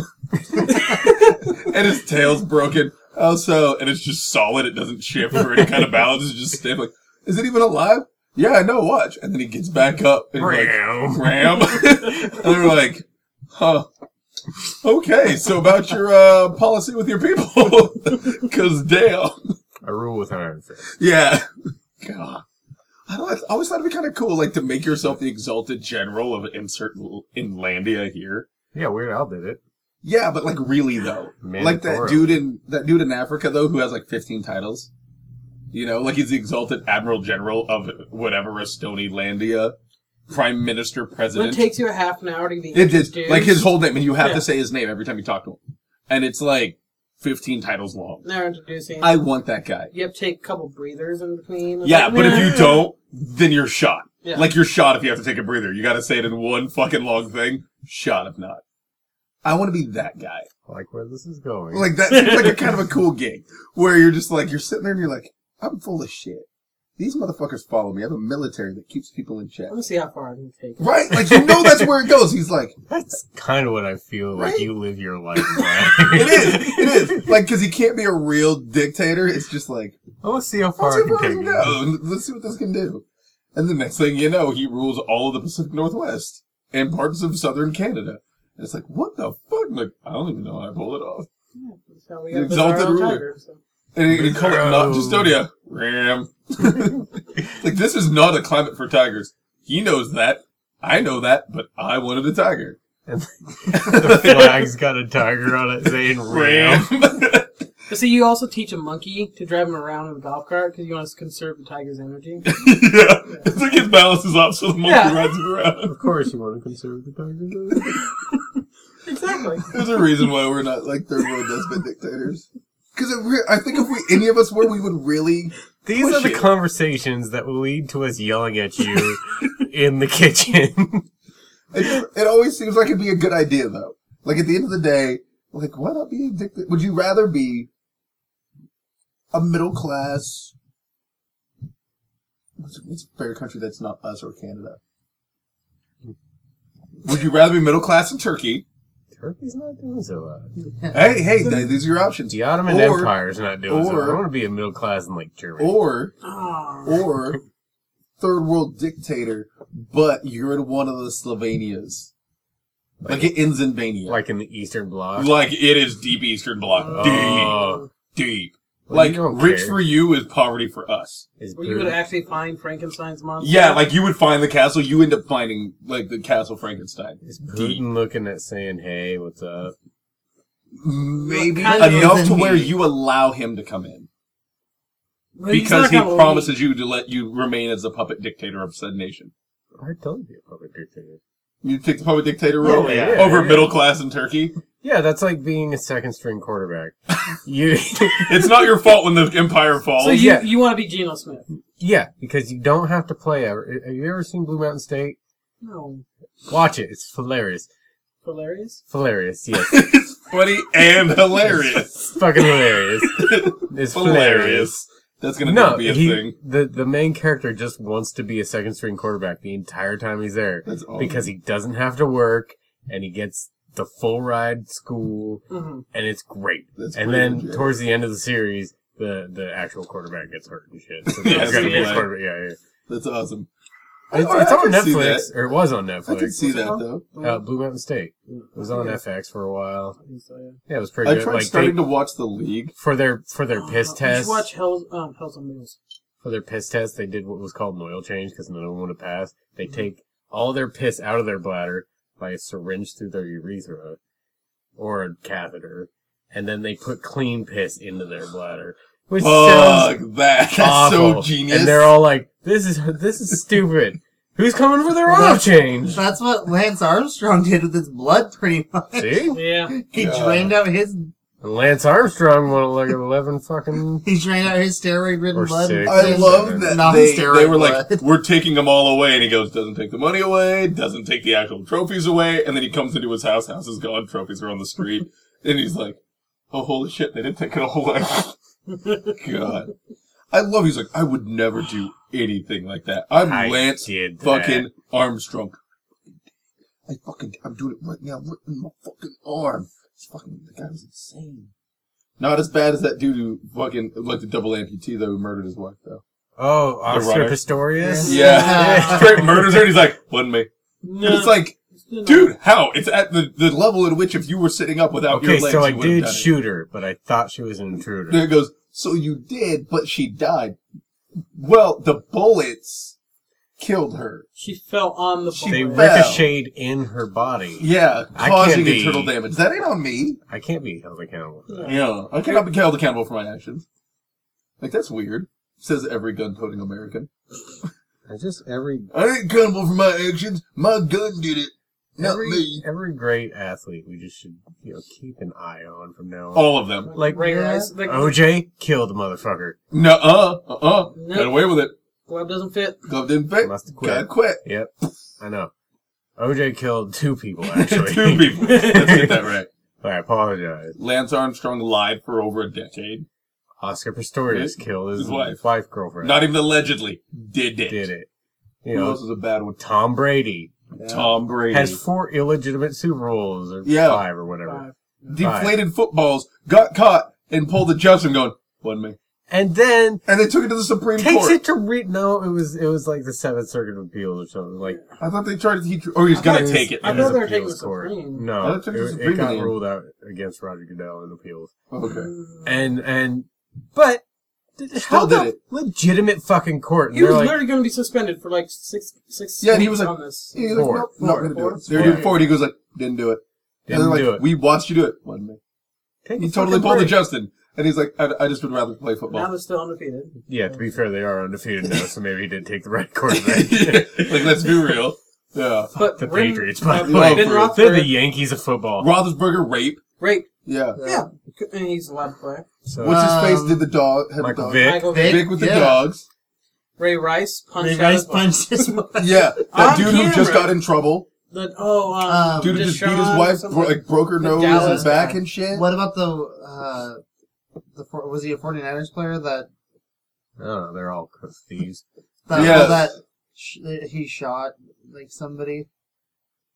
And his tail's broken. Also, and it's just solid. It doesn't shift or any kind of balance. It's just stiff. Like, is it even alive? Yeah, I know. Watch. And then he gets back up and like, Ram. ram. And they're like, huh. Okay, so about your uh, policy with your people. Because damn. I rule with an iron fist. Yeah. God. I, don't, I always thought it'd be kind of cool, like, to make yourself the exalted general of insert Inlandia here. Yeah, Weird Al did it. Yeah, but like really though, like that Mandatorily. dude in that dude in Africa though, who has like fifteen titles. You know, like he's the exalted admiral general of whatever Estonia Landia, prime minister, But it president. takes you a half an hour to be It did introduced. like his whole name, and you have Yeah. to say his name every time you talk to him, and it's like fifteen titles long. They're introducing. I want that guy. You have to take a couple breathers in between. It's Yeah, like, but if nah. you don't, then you're shot. Yeah. Like you're shot if you have to take a breather. You got to say it in one fucking long thing. Shot if not. I want to be that guy. I like where this is going. Like that seems like a kind of a cool gig where you're just like you're sitting there and you're like, I'm full of shit. These motherfuckers follow me. I have a military that keeps people in check. Let me see how far I can take it. Right? Like you know that's where it goes. He's like, That's kind of what I feel like Right? you live your life by. it is, it is. Like because he can't be a real dictator. It's just like, I want to see how let's far see I where can I take can it. go. Let's see what this can do. And the next thing you know, he rules all of the Pacific Northwest and parts of southern Canada. And it's like, what the fuck? Like, I don't even know how I pull it off. Yeah, that's how we The got exalted Bizarro ruler. Tiger, so. And he, he called it not Bro. Justonia. Ram. Like, this is not a climate for tigers. He knows that. I know that, but I wanted a tiger. And the flag's got a tiger on it saying Ram. But see, you also teach a monkey to drive him around in a golf cart because you want to conserve the tiger's energy. Yeah. It's like his balance is off, so the monkey Yeah. rides it around. Of course you want to conserve the tiger. Exactly. There's a reason why we're not, like, third world despot dictators. Because I think if we, any of us were, we would really... These push are the it. conversations that will lead to us yelling at you in the kitchen. It, just, it always seems like it'd be a good idea, though. Like, at the end of the day, like, why not be a dictator? Would you rather be a middle class... What's, what's a fair country that's not us or Canada? Would you rather be middle class in Turkey? Turkey's not doing so well. Hey, hey, th- these are your options. The Ottoman Or- Empire's not doing so well. or- I want to be a middle class in like Germany. Or, Oh. or third world dictator, but you're in one of the Slovenias. Like it ends in Vania. like in the Eastern Bloc. Like it is deep Eastern Bloc. Oh. Deep. Deep. Well, Like you don't rich care. for you is poverty for us. Is Where you would Putin- actually find Frankenstein's monster? Yeah, like you would find the castle, you end up finding like the castle Frankenstein. Is Deep. Putin looking at saying, "Hey, what's up"? Maybe What kind of enough to isn't where he? you allow him to come in. But he's Because not he gonna promises you to let you remain as the puppet dictator of said nation. I'd totally be a puppet dictator. You take the puppet dictator role Oh, yeah, over yeah. middle class in Turkey? Yeah, that's like being a second string quarterback. You, It's not your fault when the empire falls. So you, yeah. you want to be Geno Smith? yeah, because you don't have to play ever. Have you ever seen Blue Mountain State? No. Watch it. It's hilarious. Hilarious? Hilarious. Yes, It's funny and hilarious. fucking hilarious. It's hilarious. Hilarious. That's gonna No, be a he, thing. the the main character just wants to be a second string quarterback the entire time he's there That's awesome. because he doesn't have to work and he gets the full ride school Mm-hmm. and it's great. That's and pretty then legit. towards the end of the series, the the actual quarterback gets hurt and shit. So Yeah, there's gotta be a right. quarterback. Yeah, yeah. That's awesome. It's, I- it's I on can see Netflix, that. or it was on I can Netflix. see that though. Uh, Blue Mountain State. It was on F X for a while. I think so, yeah. Yeah, it was pretty I good. tried Like starting they, to watch the league. for their for their piss Uh, You test. should watch Hell's, um, Hell's on Wheels. For their piss test, they did what was called an oil change because no one would have passed. They take all their piss out of their bladder by a syringe through their urethra or a catheter, and then they put clean piss into their bladder, which sounds Fuck that. That's awful. so genius. And they're all like, "This is this is stupid. Who's coming for their oil change?" That's what Lance Armstrong did with his blood, pretty much. See, Yeah. He God. drained out his and Lance Armstrong won like eleven fucking. he drained out his steroid-ridden Or blood. six. I Yeah. love that Non-steroid they, they were blood. like, we're taking them all away. And he goes, doesn't take the money away, doesn't take the actual trophies away. And then he comes into his house, house is gone, trophies are on the street. And he's like, oh, holy shit, they didn't take it all away. God. I love, he's like, I would never do anything like that. I'm I Lance did that. fucking Armstrong. I fucking, I'm doing it right now, right in my fucking arm. It's fucking, the guy was insane. Not as bad as that dude who fucking, like the double amputee though, who murdered his wife though. Oh, Oscar runner. Pistorius. Yeah. Straight murders her and he's like, wasn't me. No. And it's like, No. dude, how? It's at the, the level at which if you were sitting up without Okay, your legs, so I you would have did done shoot her, but I thought she was an it. intruder. Then it goes, so you did, but she died. Well, the bullets killed her. She fell on the She They bullet. fell. ricocheted in her body. Yeah, I causing can't be- internal damage. That ain't on me. I can't be held accountable for that. Yeah, I cannot be held accountable for my actions. Like, that's weird. Says every gun-toting American. I just every I ain't accountable for my actions. My gun did it. Not every me. every great athlete we just should you know keep an eye on from now on. All of them. Like Ray yeah, Rice, like- O J killed the motherfucker. No, uh, uh, uh. Nope. Got away with it. Glove doesn't fit. Glove didn't fit. Must have quit. Gotta quit. Yep, I know. O J killed two people actually. Two people. Let's get that right. I apologize. Lance Armstrong lied for over a decade. Oscar Pistorius killed his, His wife. wife girlfriend. Not even allegedly. Did it. did it. You Who know, else is a bad one? Tom Brady Tom Brady. has four illegitimate Super Bowls or Yeah. five or whatever. Five. Deflated footballs, got caught, and pulled a Justin going, wasn't me. And then And they took it to the Supreme takes Court. it to re- no, it was it was like the Seventh Circuit of Appeals or something like. I thought they tried to teach, or he's gonna It was- take it. I it thought was they were taking appeals the court. Supreme. I No, thought it, they took the it Supreme got in the end. ruled out against Roger Goodell in appeals. Okay. And and but Still how did the it. legitimate fucking court? And He was they're like, literally going to be suspended for like six, six. Yeah, and he was weeks like, on this. He was like, Four. nope, not Four. gonna do it. Four. They were doing four, and he goes like, didn't do it. And didn't they're do like, it. we watched you do it. Wasn't me. Take He a totally fucking pulled a break. Justin. And he's like, I, I just would rather play Now football. they're still undefeated. Yeah, to be fair, they are undefeated now, so maybe he did take the right quarterback. Like, let's be real. Yeah. But the Ren- Patriots, by uh, the way. Ben for- They're Roethlisberger, the Yankees of football. Roethlisberger rape. rape. Yeah. Yeah, and he's allowed to play. So What's his face Um, did the dog? Had the Michael dog. Vick. Michael Vick. Vick. Vic with the Yeah. dogs. Ray Rice punched Ray out Rice his- punched his wife. Yeah. That On dude who just camera. got in trouble. The, oh, um, Um, Dude who just beat his Deshaun or wife, something. bro- like broke her The nose Dallas and back guy. and shit. What about the uh, the four- was he a 49ers player that I don't know, they're all thieves. that, Yeah. that sh- that he shot like somebody?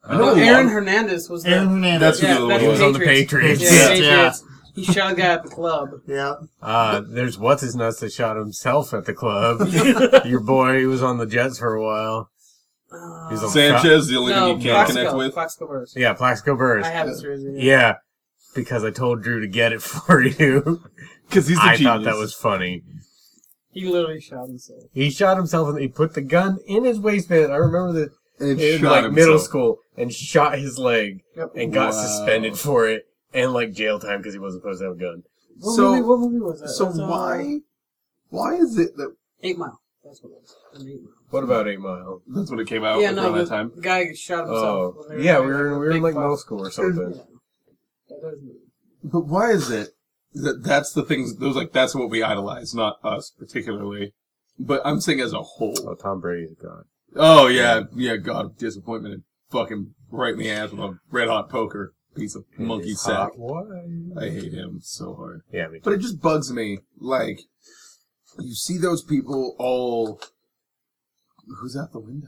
I know No, Aaron one- Hernandez was the. Aaron Hernandez. That's who yeah, the other that's one He was on the Patriots. Patriots. Yeah, Yeah. Patriots. He shot a guy at the club. Yeah. Uh, there's what's his nuts that shot himself at the club. Your boy, he was on the Jets for a while. Uh, He's a- Sanchez, the only no, thing you can't connect Plaxico, with. Plaxico Burress. Yeah, Plaxico Burress. I have his jersey. Yeah, because I told Drew to get it for you. Because he's the I genius. thought that was funny. He literally shot himself. He shot himself and he put the gun in his waistband. I remember that And in shot like himself. middle school and shot his leg Yep. and got Wow. suspended for it and like jail time because he wasn't supposed to have a gun. What, So- movie, what movie was that? So That's, uh, why, why is it that Eight Mile. That's what it was. An Eight Mile. What about Eight Mile? that's what it came out Yeah, with no, around the that time? guy shot himself. Oh, when they yeah, doing, we were in, a we were in big like fuss. middle school or something. Yeah. That was me. But why is it that that's the things? Those like that's what we idolize, not us particularly. But I'm saying as a whole. Oh, Tom Brady's gone. Oh yeah, yeah. God, disappointment and fucking right in the ass with a red hot poker piece of monkey His sack. hot wife. I hate him so hard. Yeah, me too. But it just bugs me. Like you see those people all. Who's out the window?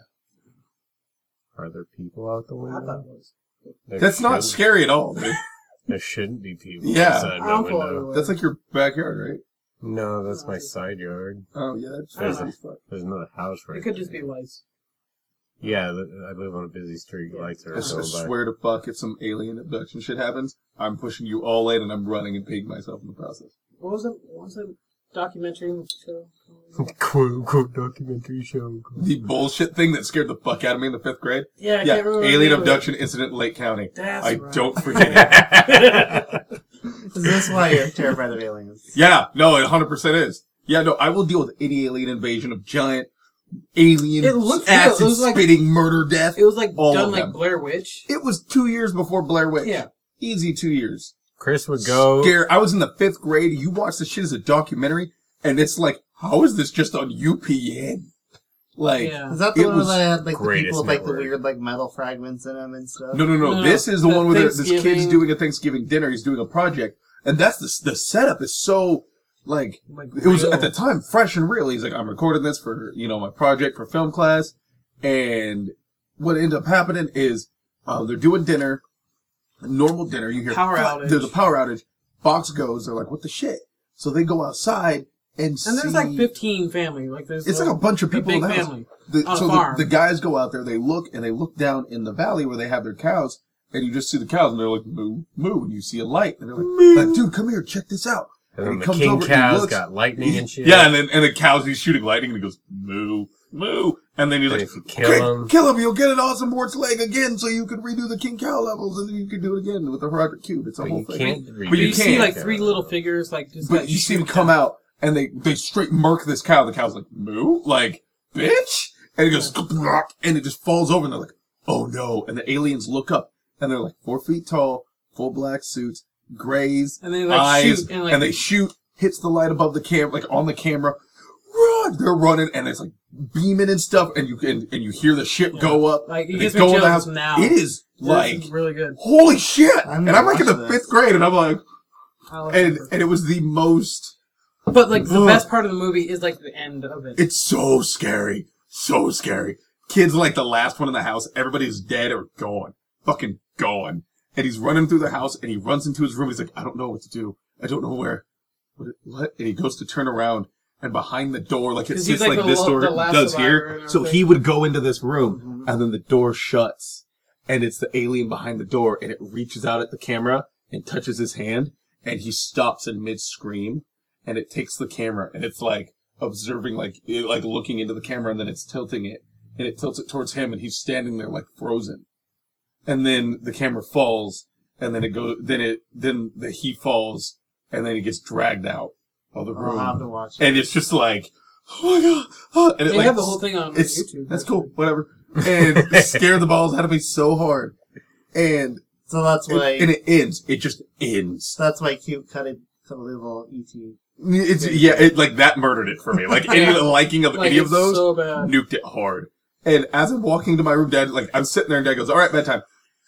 Are there people out the I thought window? it was. There That's not shouldn't- scary at all, dude. There shouldn't be people Yeah. outside I my don't fall window. over. That's like your backyard, right? No, that's my side yard. Oh yeah, that's I don't that's know. nice fuck. There's another house right It could there. just be lights. Yeah, th- I live on a busy street. Yeah. Lights are I s- I going by. swear to fuck, if some alien abduction shit happens, I'm pushing you all in and I'm running and peeing myself in the process. What was it? What was it? Documentary show? quote unquote documentary show. The bullshit thing that scared the fuck out of me in the fifth grade. Yeah, I Yeah, can't remember. the alien name of it. abduction incident in Lake County. That's I right. don't forget it. Is this why you're terrified of aliens? Yeah, no, it one hundred percent is. Yeah, no, I will deal with any alien invasion of giant alien It looked real. It acid was like- spitting murder death. It was like All done of like them. Blair Witch. It was two years before Blair Witch. Yeah. Easy two years. Chris would go. Scare. I was in the fifth grade. You watch the shit as a documentary, and it's like, how is this just on U P N? Like, Yeah. Is that the It one was where they had like the greatest people with like the network. weird like metal fragments in them and stuff? no, no, no. No, no, this is the, the one where the- this kid's Thanksgiving- doing a Thanksgiving dinner. He's doing a project, and that's the the setup is so like Like it was real. at the time fresh and real. He's like, I'm recording this for you know my project for film class, and what ended up happening is uh, they're doing dinner, normal dinner. You hear Power "Fuck," outage. There's a power outage. Box goes. They're like, what the shit? So they go outside and And see. there's like fifteen family. Like there's It's like a bunch of a people big in the house. family. The, on a so the, farm. the guys go out there, they look, and they look down in the valley where they have their cows, and you just see the cows, and they're like, moo, moo, and you see a light, and they're like, like dude, come here, check this out. And And then he the comes king over and he cows looks. got lightning and shit. Yeah, and then and the cows, he's shooting lightning, and he goes, moo, moo, and then he's And like, if you kill okay, him- kill him, you'll get an awesome Mort's leg again, so you can redo the king cow levels, and then you can do it again with the Project Cube. It's a But whole you thing. can't. But you you see can't. like three little figures like just But like, you see him shoot come them. out, and they, they straight murk this cow. The cow's like, moo? Like, bitch? And it goes, and it just falls over, and they're like, oh no. And the aliens look up, and they're like four feet tall, full black suits, grays, And they, like, eyes, shoot, and, like- they shoot, hits the light above the camera, like on the camera. Run! They're running, and it's like beaming and stuff, and you and, and you hear the ship Yeah. go up. Like, it and gives it's me going chills down. now. It is This like, is really good. holy shit! I'm and I'm like in the watching this. fifth grade, and I'm like, I love and, it. and it was the most. But like the Ugh. best part of the movie is like the end of it. It's so scary. So scary. Kids are like the last one in the house. Everybody's dead or gone. Fucking gone. And he's running through the house and he runs into his room. He's like, I don't know what to do. I don't know where. What? what? And he goes to turn around and behind the door, like it 'Cause he's sits like like the this lo- door the last does survivor here. and So everything. he would go into this room and then the door shuts and it's the alien behind the door and it reaches out at the camera and touches his hand and he stops in mid scream. And it takes the camera, and it's like observing, like it, like looking into the camera, and then it's tilting it, and it tilts it towards him, and he's standing there like frozen. And then the camera falls, and then it goes, then it, then the he falls, and then he gets dragged out of the I'll have to room, watch it. and it's just like, oh my god! Oh, and it They like, have the whole thing on it's YouTube. that's cool, whatever. And it scared the balls out of me so hard, and So that's and, why and it ends. It just ends. that's why Cute cut it cut a little E T. It's yeah, it like that murdered it for me. Like any Yeah. liking of Like, any of it's those so bad. nuked it hard. And as I'm walking to my room, Dad, like I'm sitting there, and Dad goes, "All right, bedtime."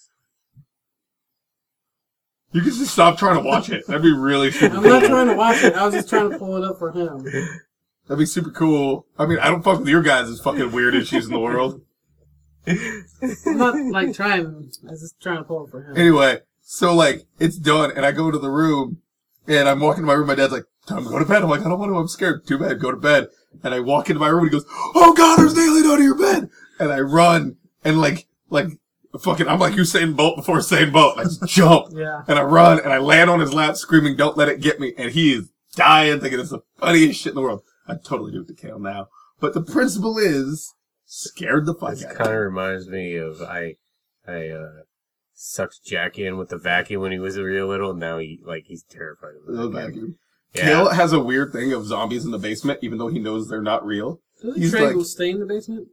You can just stop trying to watch it. That'd be really super I'm cool. not trying to watch it. I was just trying to pull it up for him. That'd be super cool. I mean, I don't fuck with your guys' fucking weird issues in the world. I'm not like trying. I was just trying to pull it for him. Anyway, so like it's done, and I go to the room, and I'm walking to my room. My dad's like, "Time to go to bed." I'm like, "I don't want to. I'm scared." Too bad. Go to bed. And I walk into my room, and he goes, "Oh God, there's an alien under your bed!" And I run, and like, like fucking, I'm like Usain Bolt before Usain Bolt. I just jump, Yeah. and I run, and I land on his lap, screaming, "Don't let it get me!" And he is dying, thinking it's the funniest shit in the world. I totally do it to Kale now, but the principle is scared the fuck This out of kind me. of reminds me of I, I uh, sucked Jack in with the vacuum when he was real little. And now he like he's terrified of The the vacuum. vacuum. Yeah. Kale has a weird thing of zombies in the basement, even though he knows they're not real. Doesn't He's Trey like- stay in the basement?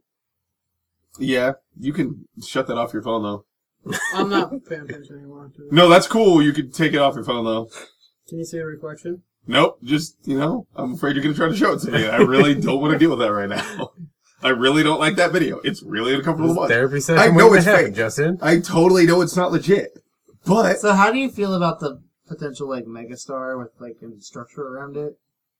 Yeah, you can shut that off your phone though. I'm not paying attention anymore. To it. No, that's cool. You can take it off your phone though. Can you see the reflection? Nope, just, you know, I'm afraid you're going to try to show it to me. I really don't want to deal with that right now. I really don't like that video. It's really uncomfortable to This watch. therapy session. I know waiting it's to happen, fake. Justin. I totally know it's not legit. But, So how do you feel about the potential like megastar with like a structure around it?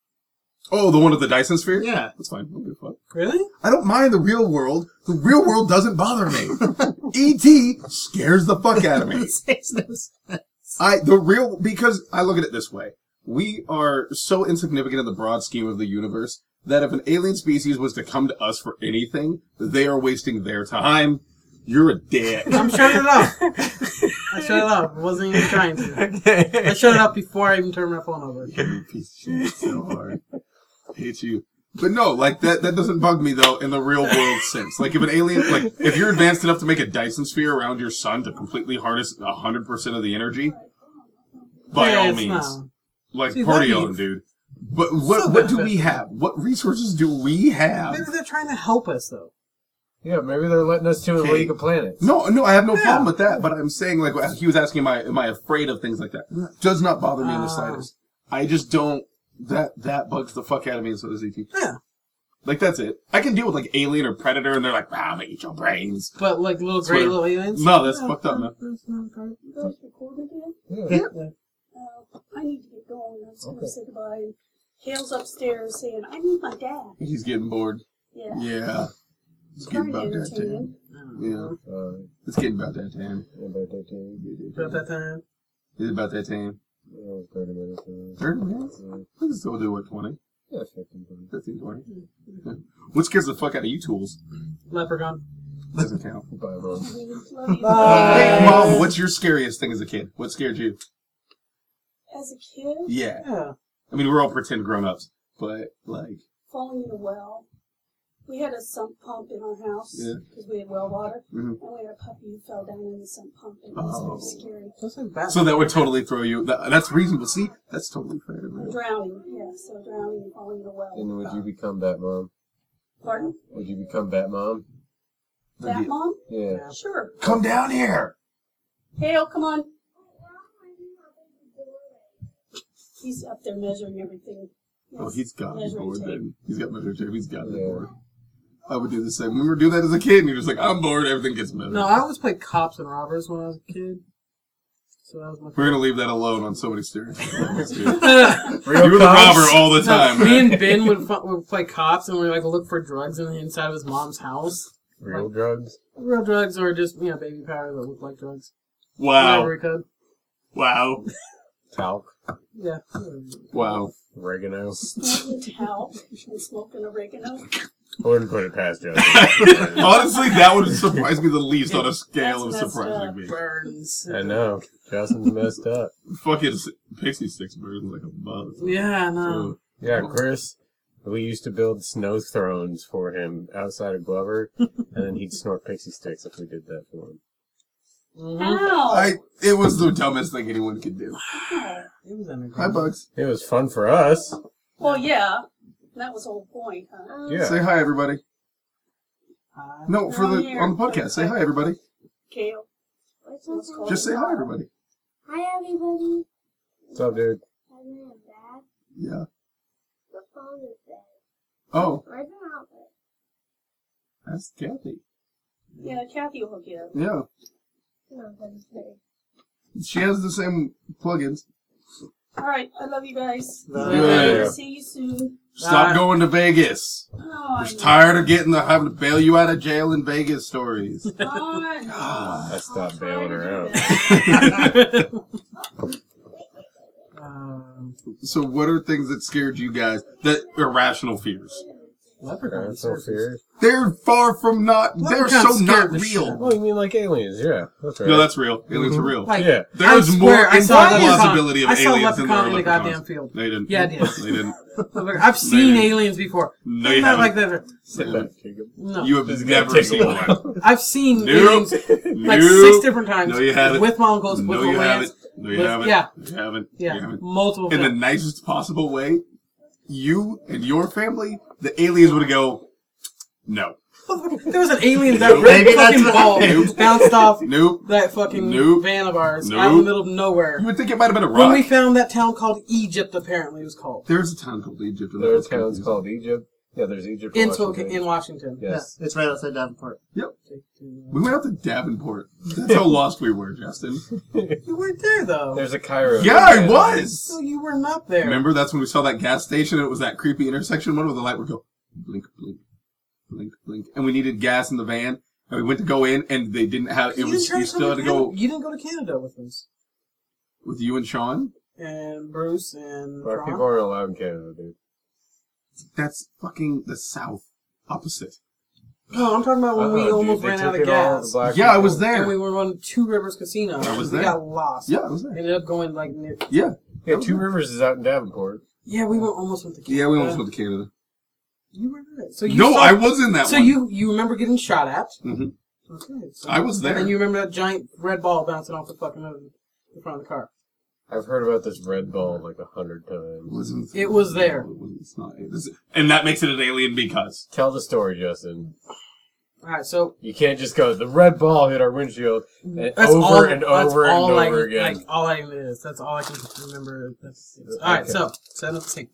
oh, the one with the Dyson sphere? Yeah. That's fine. I don't give a fuck. Really? I don't mind the real world. The real world doesn't bother me. E T scares the fuck out of me. This makes no sense. I, the real, because I look at it this way. We are so insignificant in the broad scheme of the universe that if an alien species was to come to us for anything, they are wasting their time. You're a dick. I'm shutting it off. I shut it off. I wasn't even trying to. I shut it off before I even turned my phone over. You piece of shit so hard. I hate you. But no, like that that doesn't bug me though in the real world sense. Like if an alien, like if you're advanced enough to make a Dyson sphere around your sun to completely harness one hundred percent of the energy, by Yeah, all it's means. not. Like See, party that'd be- on, dude. But what So what do we beneficial. have? What resources do we have? Maybe they're trying to help us though. Yeah, maybe they're letting us to a Okay. league of planets. No, no, I have no Yeah. problem with that. But I'm saying, like, he was asking, am I, am I afraid of things like that? Does not bother me in the Ah. slightest. I just don't. That that bugs the fuck out of me, and so does E T. Yeah. Like that's it. I can deal with like Alien or Predator, and they're like, "Wow, I'm gonna eat your brains." But like little That's gray what- little aliens. No, that's fucked up, man. That's not part- You guys recorded it? Yeah. Yeah. Uh, I need to get going. I was going Okay. to say goodbye. And Kale's upstairs saying, I need my dad. He's getting bored. Yeah. Yeah, it's getting Trying to about that entertain time. him. Yeah, Uh, it's getting about that time. about that time. About that time. It's about that time. Oh, thirty minutes. uh, Thirty minutes. uh, We can still do what twenty, Yeah, fifteen, twenty. fifteen, twenty. Yeah. What scares the fuck out of you, tools? Leprechaun. Doesn't count. Bye, Mom. Love you. Bye. Hey, Mom, what's your scariest thing as a kid? What scared you? As a kid, Yeah. Yeah. I mean, we're all pretend grown-ups, but, like, falling in a well. We had a sump pump in our house Yeah. because we had well water, Mhm. and we had a puppy who fell down in the sump pump, and it was Oh. very scary. That's like Batman. so that would totally throw you. That, that's reasonable. See, that's totally fair to me. Drowning, yeah, so drowning and falling in a well. And would you become Batmom? Pardon? Would you become Batmom? That mom? Yeah. Sure. Come down here. Hale, come on. He's up there measuring everything. Oh, he's got me Measuring bored tape. then. He's got measure tape. He's got me Yeah. bored. I would do the same. Remember doing that as a kid, and you're just like, I'm bored. Everything gets measured. No, I always played cops and robbers when I was a kid. So that was my. We're gonna leave that alone on so many stereotypes. dude. Real You were the cops? robber all the time. No, me man. and Ben would, fu- would play cops and we like look for drugs in the inside of his mom's house. Real drugs? Real drugs or just you know baby powder that look like drugs. Wow. Whatever we could. Wow. Talc? Yeah. Wow. Oregano? Smoking talc and smoking oregano. I wouldn't put it past Justin. Honestly, that would surprise me the least on a scale of That's messed surprising up. me. Burns. I know. Justin's messed up. Fucking s- pixie sticks burn like a bug. Yeah, no. Yeah, Chris, we used to build snow thrones for him outside of Glover, and then he'd snort pixie sticks if we did that for him. Mm-hmm. Ow! I. It was the dumbest thing anyone could do. Ow. It was entertaining. Hi, Bugs. It was fun for us. Well, yeah. That was the whole point, huh? Yeah. Say hi, everybody. Hi. No, for the on the podcast. Say hi, everybody. Kale. What's Let's up? call Just it say hi, now. everybody. Hi, everybody. What's up, dude? I'm in bed. Yeah. The phone is dead. Oh, Where's the outlet? that's Kathy. Yeah, Kathy will hook you up. Yeah. No, that is me. She has the same plugins. All right, I love you guys. Good. See you soon. Stop Uh, going to Vegas. Oh, I'm I just know. tired of getting the having to bail you out of jail in Vegas stories. Oh, I know. God. I stopped I'll try bailing to her do out. that. Um, So, what are things that scared you guys? That irrational fears. leprechauns. That's so fear. They're far from not. They're Leprechauns so scared not the shit out real. of Oh, you mean like aliens? Yeah, that's right. No, that's real. Aliens are real. Like, yeah. There's I more swear I saw a leprechaun- implausibility of I saw a aliens than there leprechaun are in the leprechauns. goddamn field. They didn't. Yeah, I did. They didn't. Look, I've seen Maybe. aliens before. No, They're you not haven't. like that. Sit back, Jacob. No. You have This is gonna never take a seen while. one. I've seen Nope. aliens like Nope. six different times. No, you haven't. With my uncles, with No, my you aunts. haven't. No, you with- haven't. yeah. You haven't. Yeah, You haven't. multiple In the times. nicest possible way, you and your family, the aliens would go, no. There was an alien that Nope. red Maybe that's fucking what ball happened. bounced off Nope. that fucking Nope. van of ours Nope. out in the middle of nowhere. You would think it might have been a When rock. we found that town called Egypt, apparently it was called. There's a town called Egypt. and There are that's towns confusing. called Egypt. Yeah, there's Egypt. In, Washington. Spokane- in Washington. Yes. Yeah, it's right outside Davenport. We went out to Davenport. That's how lost we were, Justin. You weren't there, though. There's a Cairo. Yeah, I was. So you were not there. Remember, that's when we saw that gas station. It was that creepy intersection one where the light would go blink, blink, blink, blink, and we needed gas in the van. And we went to go in, and they didn't have. It You was didn't try you to still come had to to go Canada. You didn't go to Canada with us. with you and Sean. And Bruce and Black Ron. people aren't allowed in Canada, dude. That's fucking the South. Opposite. No, I'm talking about when we Uh-uh, dude, almost they ran took out of it all, the gas. black Yeah, I was people. there. And we were on Two Rivers Casino. I was we there. got lost. Yeah, I was there. Ended up going like near. Yeah. Yeah, Two Rivers is out in Davenport. Yeah, we went almost went to Canada. Yeah, we almost went to Canada. You were there. So you No, saw- I was in that So one. you you remember getting shot at? Mhm. Okay. So, I was there. And then you remember that giant red ball bouncing off the fucking the front of the car. I've heard about this red ball like a hundred times. Wasn't- It was there. It wasn't- It's not. It's, and that makes it an alien because. Tell the story, Justin. All right, so You can't just go, the red ball hit our windshield, and that's over all, and that's over and all I, over again. Like all I is. That's all I can remember. That's, all right, Okay. so set up the scene.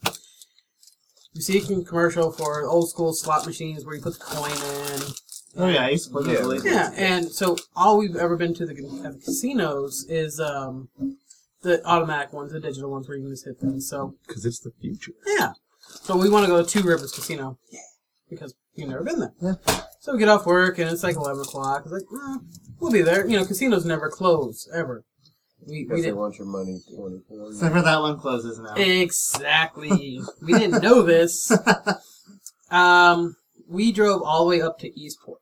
You see a commercial for old school slot machines where you put the coin in. Oh yeah, I used to play those Yeah. late. Yeah, and so all we've ever been to the, at the casinos is um, the automatic ones, the digital ones where you can just hit them. So Because it's the future. yeah, so we want to go to Two Rivers Casino because you've never been there. Yeah. So we get off work and it's like eleven o'clock. It's like, eh, we'll be there. You know, casinos never close ever. We, we Because they didn't want your money twenty-four. Except for that one closes now. exactly. We didn't know this. Um, we drove all the way up to Eastport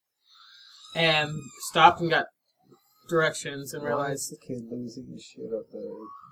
and stopped and got directions and realized the kid losing his shit up there.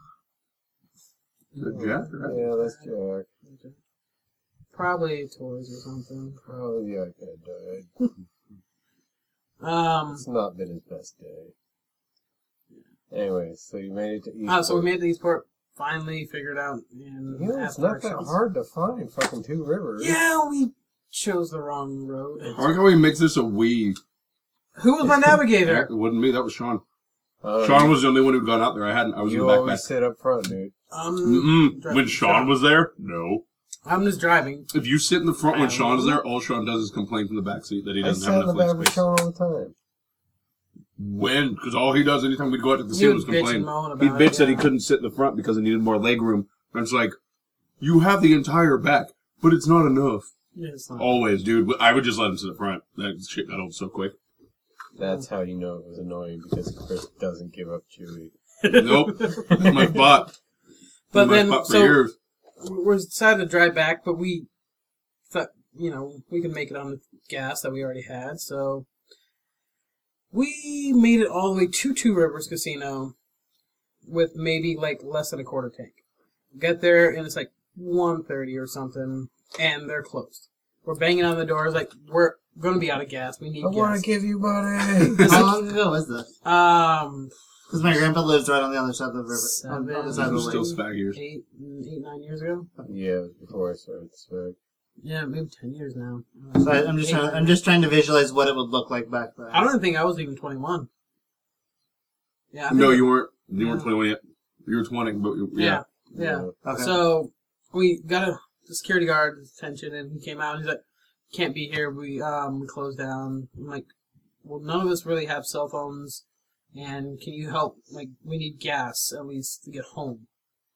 Good Jack, right? Yeah, that's Jack. probably toys or something. Probably the iPad died. Um, It's not been his best day. Anyway, so you made it to East. oh, so we made it to Eastport. Finally figured out and You know, it's asked not that directions. hard to find fucking Two Rivers. Yeah, we chose the wrong road. I like how he makes this a we. Who was my navigator? It wasn't me. That was Sean. Um, Sean was the only one who'd gone out there. I hadn't. I was in You the backpack. always sit up front, dude. Um, Mm-mm. dri- When Sean was there, no. I'm just driving. If you sit in the front when I Sean's know. there, all Sean does is complain from the back seat that he I doesn't sat have in the enough back leg with space. Sean all the time. When? Because all he does anytime we'd go out to the He casino would was bitch complain. and moan He'd about bitch it, that he yeah. couldn't sit in the front because he needed more leg room. And it's like, you have the entire back, but it's not enough. Yeah, it's not. Always, dude. I would just let him sit in the front. That shit got old so quick. That's how you know it was annoying, because Chris doesn't give up Chewie. Nope. That's my spot. But my then, spot for so years. we decided to drive back, but we thought, you know, we could make it on the gas that we already had, so we made it all the way to Two Rivers Casino with maybe like less than a quarter tank. Get there and it's like one thirty or something, and they're closed. We're banging on the doors like we're gonna be out of gas. We need I gas. want to give you money! How long ago was this? Um, Because my grandpa lives right on the other side of the river. On the other Seven. side of the Those are still lake. spag years. eight, eight, nine years ago. Yeah, it was before I started the spec. Yeah, maybe ten years now. So I, I'm just trying. I'm just trying to visualize what it would look like back then. I don't even think I was even twenty-one. Yeah. I think No, it- you weren't. You weren't Yeah. twenty-one yet. You were twenty, but you, Yeah. yeah. Yeah. Okay. So we got a the security guard's attention, and he came out. And he's like, "Can't be here. We um we closed down." I'm like, "Well, none of us really have cell phones, and can you help? Like, we need gas at least to get home."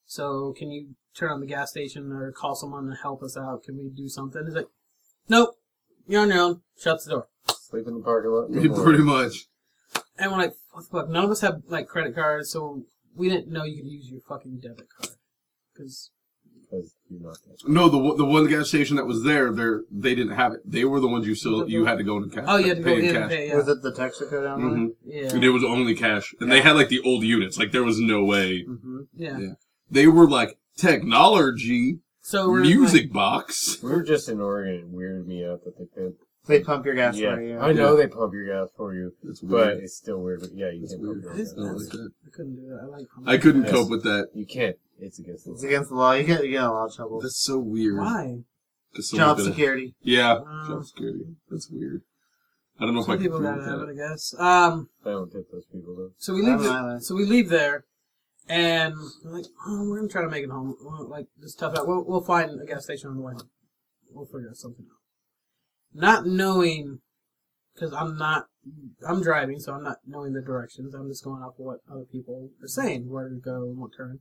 So can you turn on the gas station or call someone to help us out? Can we do something? He's like, nope, you're on your own. Shuts the door. Sleep in the parking lot. Yeah, pretty much. And we're like, what the fuck? None of us have like credit cards, so we didn't know you could use your fucking debit card. Because Because you're not there. No, the one- the one gas station that was there, there they didn't have it. They were the ones you still you had to go in cash. oh, you had to go pay in cash. and pay. Yeah. Was it the Texaco down there? hmm Yeah. And it was only cash, and they had like the old units. Like there was no way Mm-hmm. yeah. Yeah. they were like technology So we're music like, box. We were just in Oregon. It weirded me out that they could. They pump your gas Yeah, for you. I know Yeah. they pump your gas for you, It's but weird. it's still weird. But yeah, you It's can't weird. pump your It's own I gas. like that. I couldn't do that. I like. I couldn't Yes. cope with that. You can't. It's against the It's law. against the law. You get you get in a lot of trouble. That's so weird. Why? 'Cause someone's Job gonna- security. Yeah, Um, job security. That's weird. I don't know if I Some can people agree gotta with have that. it, I guess. Um. I don't get those people though. So we I leave. don't The, either. so we leave there, and we're like, oh, we're gonna try to make it home. We'll, like this tough out. We'll we'll find a gas station on the way home. We'll figure out something out. Not knowing, because I'm not, I'm driving, so I'm not knowing the directions. I'm just going off of what other people are saying, where to go and what turn.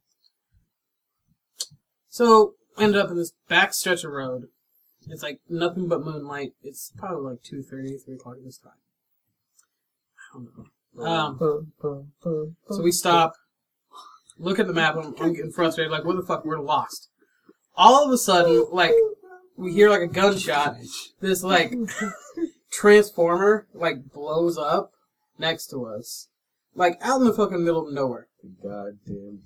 So ended up in this back stretch of road. It's like nothing but moonlight. It's probably like two thirty, three o'clock this time. I don't know. Um, so we stop, look at the map, I'm, I'm getting frustrated, like, what the fuck, we're lost. All of a sudden, like, we hear, like, a gunshot, this, like, transformer, like, blows up next to us. Like, out in the fucking middle of nowhere. Goddamn.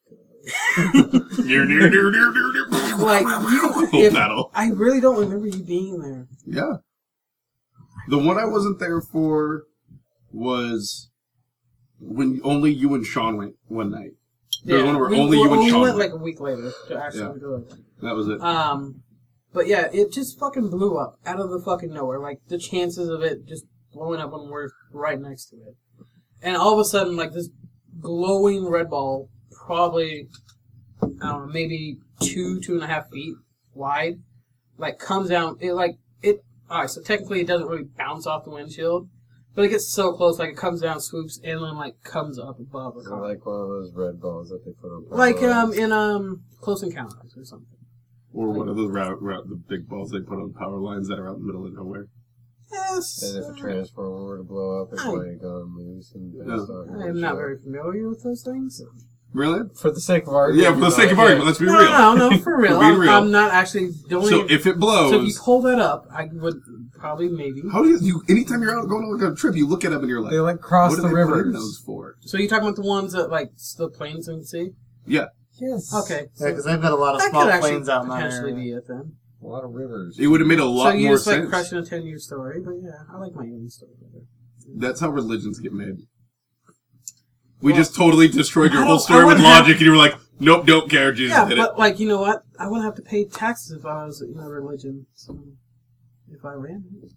Near, near, near, near, near, near. Like, you, Whole if, battle. I really don't remember you being there. Yeah. The one I wasn't there for was when only you and Sean went one night. There was one where we, only we, you and we Sean went, went. like, a week later to actually Yeah. do it. That was it. Um, but yeah, it just fucking blew up out of the fucking nowhere. Like, the chances of it just blowing up when we're right next to it. And all of a sudden, like, this glowing red ball, probably, I don't know, maybe two, two and a half feet wide, like, comes down, it, like, it, alright, so technically it doesn't really bounce off the windshield, but it gets so close, like, it comes down, swoops, and then, like, comes up above the They're car. like one of those red balls that they put on. Like, um, Polaroids. in, um, Close Encounters or something. Or one of those route, route, the big balls they put on power lines that are out in the middle of nowhere. Yes. And if a transformer were to blow up, it I- might have gone loose and Yeah. bounced off the I am not windshield. very familiar with those things. Really? For the sake of argument. Yeah, for the you sake know, of yeah. argument, let's be No, real. no, no, for real. We're being I'm, real. I'm not actually. Don't So even, if it blows, so if you pull that up, I would probably maybe. how do you, you? Anytime you're out going on like a trip, you look at them and you're like, They like cross what do the they put in rivers. those for? So you're talking about the ones that like the planes can see? Yeah, Yes. Okay, so Yeah, because they've got a lot of that small could actually planes out in that potentially area. be it then. A lot of rivers. it would have made a lot so you more just like sense. crushing a ten-year story, but yeah, I like my alien story better. That's how religions get made. We Well, just totally destroyed your I whole don't- I story with wouldn't have- logic, and you were like, "Nope, don't care. Jesus Yeah, did but it." like you know what? I wouldn't have to pay taxes if I was in a religion. So if I ran it.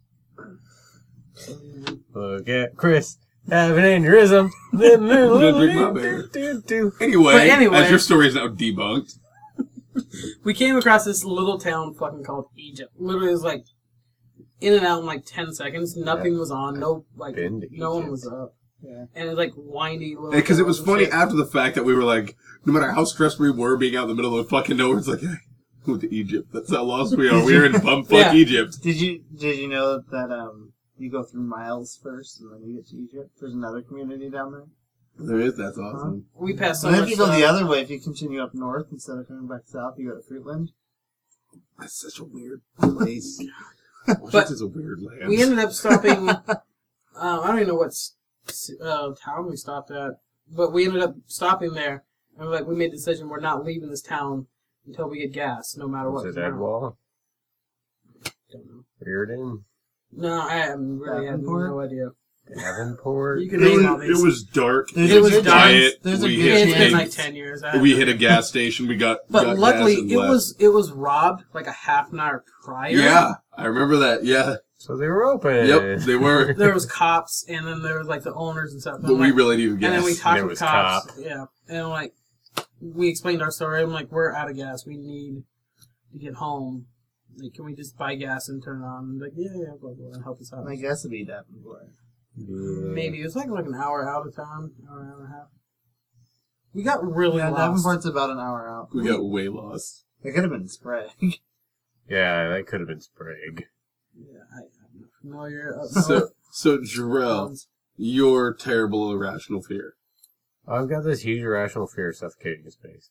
So, yeah. Look at Chris having an aneurysm. Drink my beer. Anyway, But anyway- as your story is now debunked, We came across this little town fucking called Egypt. Literally, it was like in and out in like ten seconds. Nothing was on. No, like Been to no one Egypt. was up. Yeah. And it was like windy little. because it was hills and funny shit. after the fact that we were like, no matter how stressed we were being out in the middle of fucking nowhere, it's like, hey, we went to Egypt. That's how lost we are. We're in bumfuck Yeah. Egypt. Did you did you know that um you go through Miles first and then you get to Egypt? There's another community down there. There is. That's awesome. We passed so and then much if you go stuff. the other way, if you continue up north instead of coming back south, you go to Fruitland. That's such a weird place. Washington's a weird land. We ended up stopping. um, I don't even know what s- s- uh, town we stopped at, but we ended up stopping there. And like we made the decision we're not leaving this town until we get gas, no matter what. Was it Egwall? Don't know. Reardon? No, I am really have Davenport? no idea. Davenport? You can it, name all was, these. it was dark. There's It it was was dark. quiet. There's a we good hit, It's been chance. like ten years. I we haven't- hit a gas station. We got. But got luckily, gas and it left. was it was robbed like a half an hour prior. Yeah, I remember that. Yeah. So they were open. Yep, they were. There was cops, and then there was like the owners and stuff. And But I'm we like- really needed and gas. then we talked There with was cops. cop. Yeah, and like we explained our story. I'm like, we're out of gas. We need to get home. Like, can we just buy gas and turn it on? And like, yeah, yeah, blah blah, and help us out. I guess it'd be Davenport. Yeah. Maybe it was like like an hour out of town, hour, hour and a half. We got really Yeah, lost. Davenport's about an hour out. We got way lost. It could have been Sprague. Yeah, that could have been Sprague. Yeah, I, I'm not familiar. Uh, So, so Jarrell, your terrible irrational fear. I've got this huge irrational fear of suffocating in space.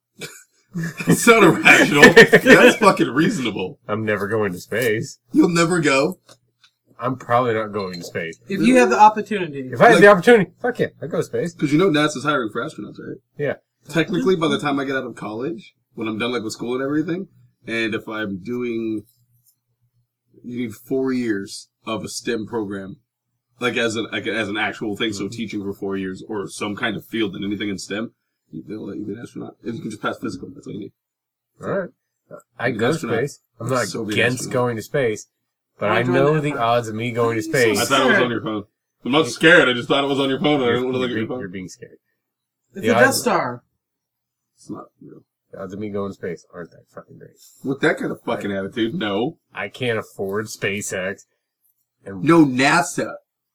It's not irrational. That's fucking reasonable. I'm never going to space. You'll never go. I'm probably not going to space. if you have the opportunity, If I had Like- the opportunity, fuck yeah, I'd go to space. Because you know NASA's hiring for astronauts, right? Yeah. Technically, by the time I get out of college, when I'm done like with school and everything, and if I'm doing, you need four years of a STEM program, like as an like as an actual thing. So teaching for four years or some kind of field and anything in STEM, they'll let you be an astronaut. If you can just pass physical, that's all you need. Alright. I'd Be go an to astronaut. space. I'm not So be an against astronaut. going to space, but I'll I join know that the one. odds of me going to so space. I thought it was on your phone. I'm not scared. I just thought it was on your phone. I You're, didn't want to look at you're your being, phone. you're being scared. it's the a Death odds- Star. It's not real. The odds of me going to space aren't that fucking great. With that kind of fucking attitude, no. I can't afford SpaceX. And No, NASA.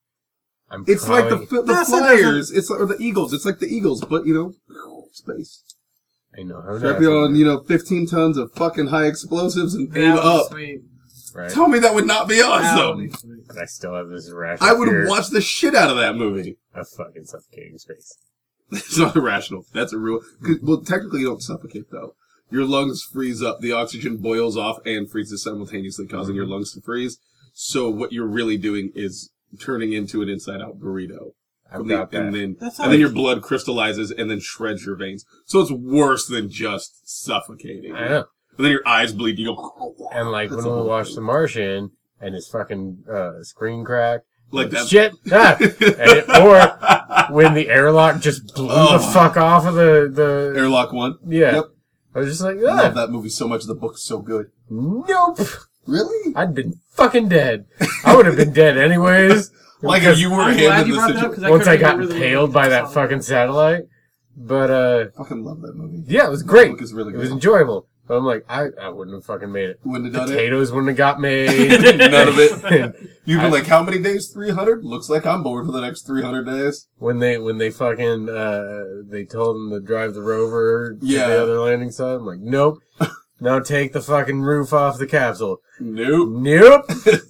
I'm It's probably, like the fi- the NASA Flyers. It's like, or the Eagles. It's like the Eagles, but you know, space. I know how Strap NASA you on, works, you know, fifteen tons of fucking high explosives and aim That would be up. Sweet. right? Tell me that would not be That would awesome. be sweet. But I still have this irrational I would fear have watched the shit out of that movie. of fucking suffocating space. It's not irrational. That's a real. 'Cause- Well, technically, you don't suffocate though. Your lungs freeze up. The oxygen boils off and freezes simultaneously, causing your lungs to freeze. So what you're really doing is turning into an inside-out burrito. I've From the- got that. and then That's and then your blood crystallizes and then shreds your veins. So it's worse than just suffocating. I know. And then your eyes bleed. You go. And like That's when a we whole watched thing. The Martian and his fucking uh, screen cracked, Like that. shit, ah! And it- or when the airlock just blew Oh. the fuck off of the the Airlock one. yeah. Yep. I was just like, I love ah, that movie so much. The book's so good. nope. Really? I'd been fucking dead. I would have been dead anyways. Like because if you were I'm him glad in you this brought that up situation. because once I got couldn't remember the impaled movie. by that So- fucking satellite. But uh, I fucking love that movie. yeah, it was The great. book is really It good. was enjoyable. But I'm like, I, I wouldn't have fucking made it. Wouldn't have done Potatoes wouldn't have got made. it. None of it. You'd be I- like, how many days? three hundred? Looks like I'm bored for the next three hundred days. When they when they fucking uh they told him to drive the rover to Yeah. the other landing site, I'm like, nope. Now take the fucking roof off the capsule. Nope. Nope.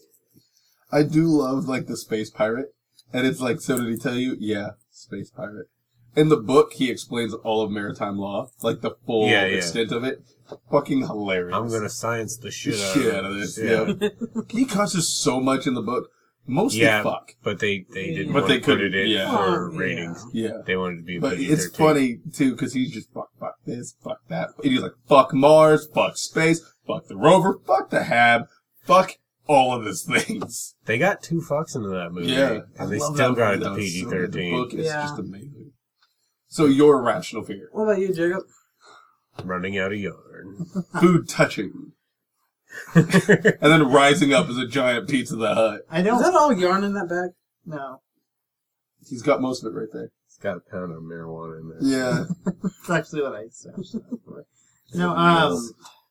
I do love, like, the space pirate. And it's like, so did he tell you? Yeah, space pirate. In the book, he explains all of maritime law. Like, the full Yeah, yeah. extent of it. Fucking hilarious. I'm gonna science the shit, shit out of this. Yeah. He causes so much in the book. Mostly Yeah, fuck. but they they didn't But want they to put couldn't- it in yeah. for Oh, yeah. ratings. Yeah. They wanted to be. But P G it's thirteen. funny, too, because he's just fuck, fuck this, fuck that. And he's like, fuck Mars, fuck space, fuck the rover, fuck the Hab, fuck all of these things. They got two fucks into that movie. Yeah. I and they love still that got it movie, to though. P It's G so good. The thirteen. book is Yeah. just amazing. So your irrational fear. What about you, Jacob? Running out of yarn. Food touching. And then rising up as a giant Pizza the Hut. I Is don't that all yarn in that bag? know. He's got most of it right there. It's got a pound of marijuana in there. Yeah. That's actually what I said. No, um,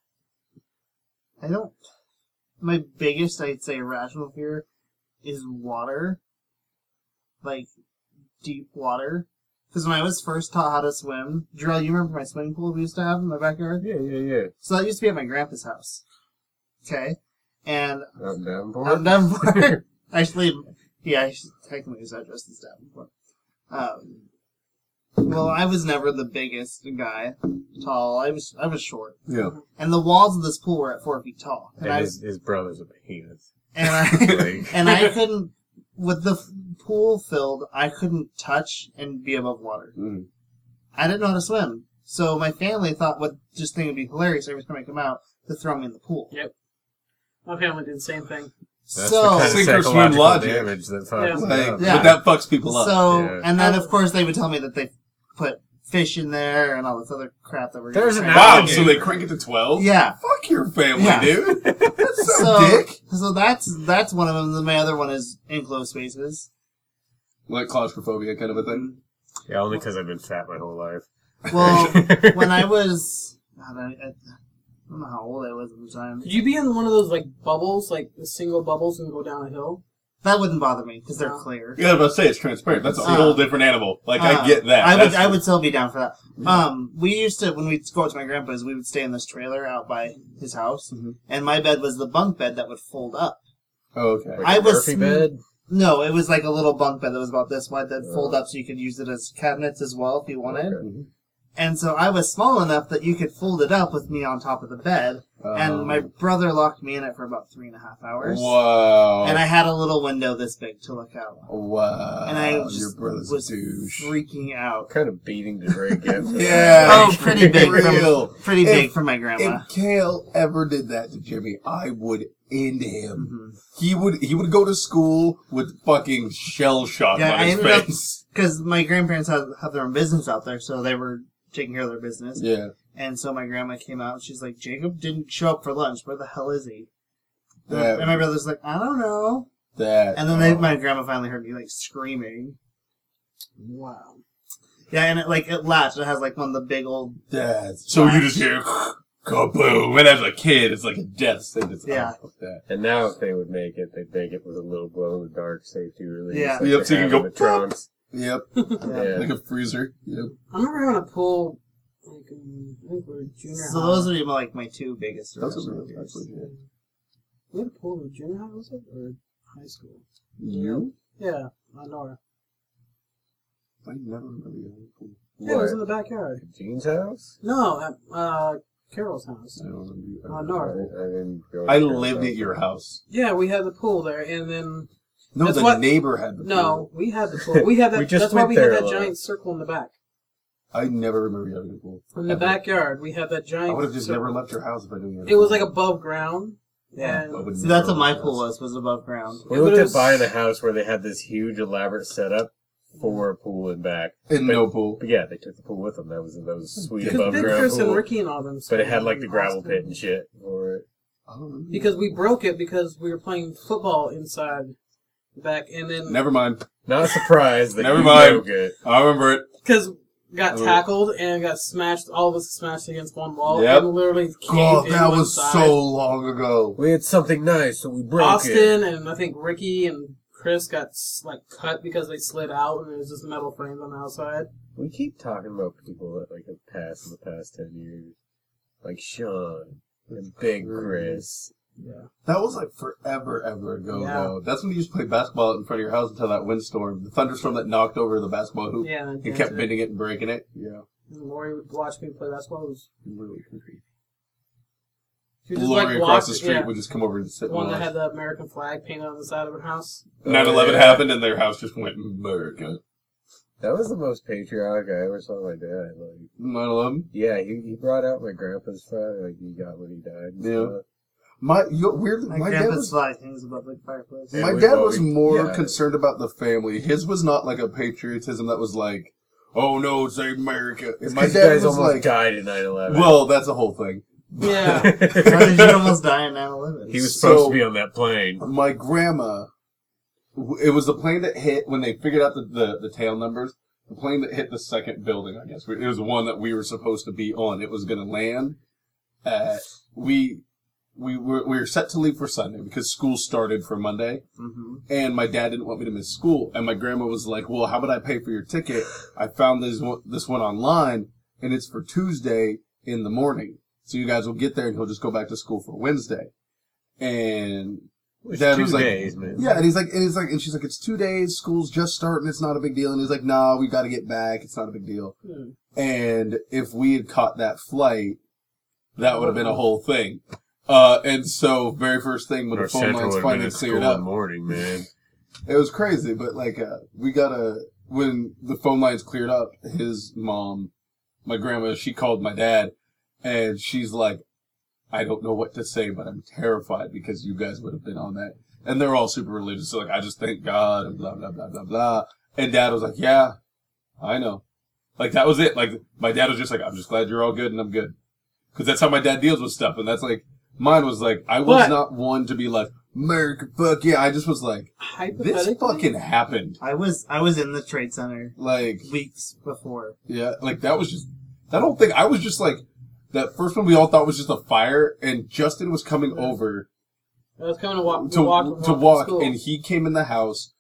I don't. My biggest, I'd say, irrational fear is water. Like, deep water. Because when I was first taught how to swim, Jarrell, you remember my swimming pool we used to have in my backyard? Yeah, yeah, yeah. So that used to be at my grandpa's house. Okay? And Out in Davenport? out in Davenport. Actually, yeah, I should technically his address is Davenport. Um, well, I was never the biggest guy, tall. I was I was short, Yeah. and the walls of this pool were at four feet tall, and, And I his, his brother's a behemoth. and I Like, and I couldn't with the f- pool filled. I couldn't touch and be above water. Mm. I didn't know how to swim, so my family thought what just thing would be hilarious every time I come out to throw me in the pool. Yep. My family did the same thing. that's so the kind of Sink or swim psychological logic. damage that fucks Yeah. it Like, up. Yeah. But that fucks people up. So, Yeah. and then of course they would tell me that they put fish in there and all this other crap that we're There's gonna an try. Wow, alligator. so they crank it to twelve? Yeah. Fuck your family, Yeah. dude. That's so, So, dick. so that's that's one of them. Then my other one is enclosed spaces. Like claustrophobia kind of a thing. Yeah, only because I've been fat my whole life. Well, when I was, God, I, I don't know how old I was at the time. Could you be in one of those like bubbles, like the single bubbles, and go down a hill? That wouldn't bother me because they're No. clear. You gotta say it's transparent. That's a Uh, whole different animal. Like Uh, I get that. I would That's- I would still be down for that. Um, we used to when we'd go out to my grandpa's, we would stay in this trailer out by his house, Mhm. and my bed was the bunk bed that would fold up. Oh, okay. Like I a was Murphy bed. No, it was like a little bunk bed that was about this wide that Oh. fold up so you could use it as cabinets as well if you wanted. Okay. Mhm. And so I was small enough that you could fold it up with me on top of the bed. and my Um, brother locked me in it for about three and a half hours. Wow. And I had a little window this big to look out. Wow. And I just Your brother's was a douche. freaking out. What kind of beating did Ray get? For Yeah. that? Oh, pretty big. Real. From, pretty If- big for my grandma. If Kale ever did that to Jimmy, I would end him. Mhm. He would he would go to school with fucking shell shock Yeah, on I his ended up- face. Because my grandparents have, have their own business out there, so they were taking care of their business. Yeah. And so my grandma came out, and she's like, Jacob didn't show up for lunch. Where the hell is he? And, That- and my brother's like, I don't know. That. And then they, oh, my grandma finally heard me, like, screaming. Wow. Yeah, and it, like, it latched. It has, like, one of the big old... that. So you just hear kaboom, and as a kid, it's like a death sentence. Yeah. Oh, fuck that. And now if they would make it, they'd make it with a little glow-in-the-dark safety release. Yeah. like Yep, they so you can have go in the trunks. Yep. Yeah. Like a freezer. Yep. I remember having a pool, like, in, I think we were junior So high. those would be, like, my two biggest Those are references. really actually good. We had a pool in junior high, was it? Or high school? You? Yeah, on Nora. I never remember you. Yeah, it was in What? the backyard. Gene's house? No, at uh, Carol's house. I don't remember you. Oh, I, no. I didn't go. I to Carol's lived house. at your house. Yeah, we had the pool there, and then No, That's the what- neighbor had the no, we had the pool. We had that. We just that's why went we had there that a lot. giant circle in the back. I never remember you having a pool. In the Ever. backyard, we had that giant. I would have just circle. never left your house if I knew you had a It was pool. like above ground. Yeah. And I would See, that's never what my leave pool your house. was, was above ground. We Yeah, but looked it at was- buying a house where they had this huge elaborate setup for a pool in back. And no pool. But yeah, they took the pool with them. That was that was a sweet because above Big ground Chris and pool. Ricky and all them. But it had like the in gravel Austin. pit and shit for it. I don't remember. Because we broke it because we were playing football inside the back, and then Never mind. Not surprised that Never you mind. broke it. I remember it. because got Oh. tackled and got smashed. All of us smashed against one wall Yep. and literally caved God, in that one was side. so long ago. We had something nice, so we broke it. Austin and I think Ricky and Chris got s- like cut because they slid out and it was just metal frames on the outside. We keep talking about people that like have passed in the past ten years, like Sean and Big Chris. Yeah. That was like forever, ever ago, Yeah. though. That's when you used to play basketball in front of your house until that windstorm. The thunderstorm that knocked over the basketball hoop Yeah. and And kept bending it and breaking it. Yeah. And Lori would watch me play basketball. It was, Really creepy. she would just Lori like across watch the street yeah. would just come over and sit The one and that watch. had the American flag painted on the side of her house. nine eleven Oh, yeah. happened and their house just went America. That was the most patriotic I ever saw my dad. Like, nine eleven? yeah, he, he brought out my grandpa's flag. Like he got when he died. And Yeah. stuff. My, you know, weirdly, My, my dad grandpa's was flag hangs above the fireplace. Yeah, My we've dad was always- more yeah. concerned about the family. His was not like a patriotism that was like, oh no, it's America. It's My 'cause you dad guys was almost like, died in nine eleven. well, that's a whole thing. Yeah. How did you almost die in nine eleven? he was So- supposed to be on that plane. My grandma, w- it was the plane that hit when they figured out the, the, the tail numbers. The plane that hit the second building, I guess. It was the one that we were supposed to be on. It was going to land at, we, we were, we were set to leave for Sunday because school started for Monday. Mm-hmm. And my dad didn't want me to miss school. And my grandma was like, well, how about I pay for your ticket? I found this one, this one online, and it's for Tuesday in the morning. So you guys will get there, and he'll just go back to school for Wednesday. And Which Dad two was like, days, man. yeah, and he's like, and he's like, and she's like, it's two days, school's just starting, it's not a big deal. And he's like, nah, we got to get back, it's not a big deal. Hmm. And if we had caught that flight, that would have been a whole thing. Uh, and so, very first thing when North the phone Central lines would have been finally at cleared school up, in the morning, man. it was crazy, but like, uh, we got a, when the phone lines cleared up, his mom, my grandma, she called my dad, and she's like, I don't know what to say, but I'm terrified because you guys would have been on that. And they're all super religious, so like, I just thank God, and blah, blah, blah, blah, blah. And dad was like, yeah, I know. Like, that was it. Like, my dad was just like, I'm just glad you're all good, and I'm good. Because that's how my dad deals with stuff, and that's like, mine was like, I was But- not one to be like, America, fuck yeah. I just was like, this Hypothetically, fucking happened. I was I was in the trade center Like, weeks before. yeah, like that was just, that whole thing, I was just like, that first one we all thought was just a fire, and Justin was coming over, I was coming to walk to walk, to walk, walk, to school. and he came in the house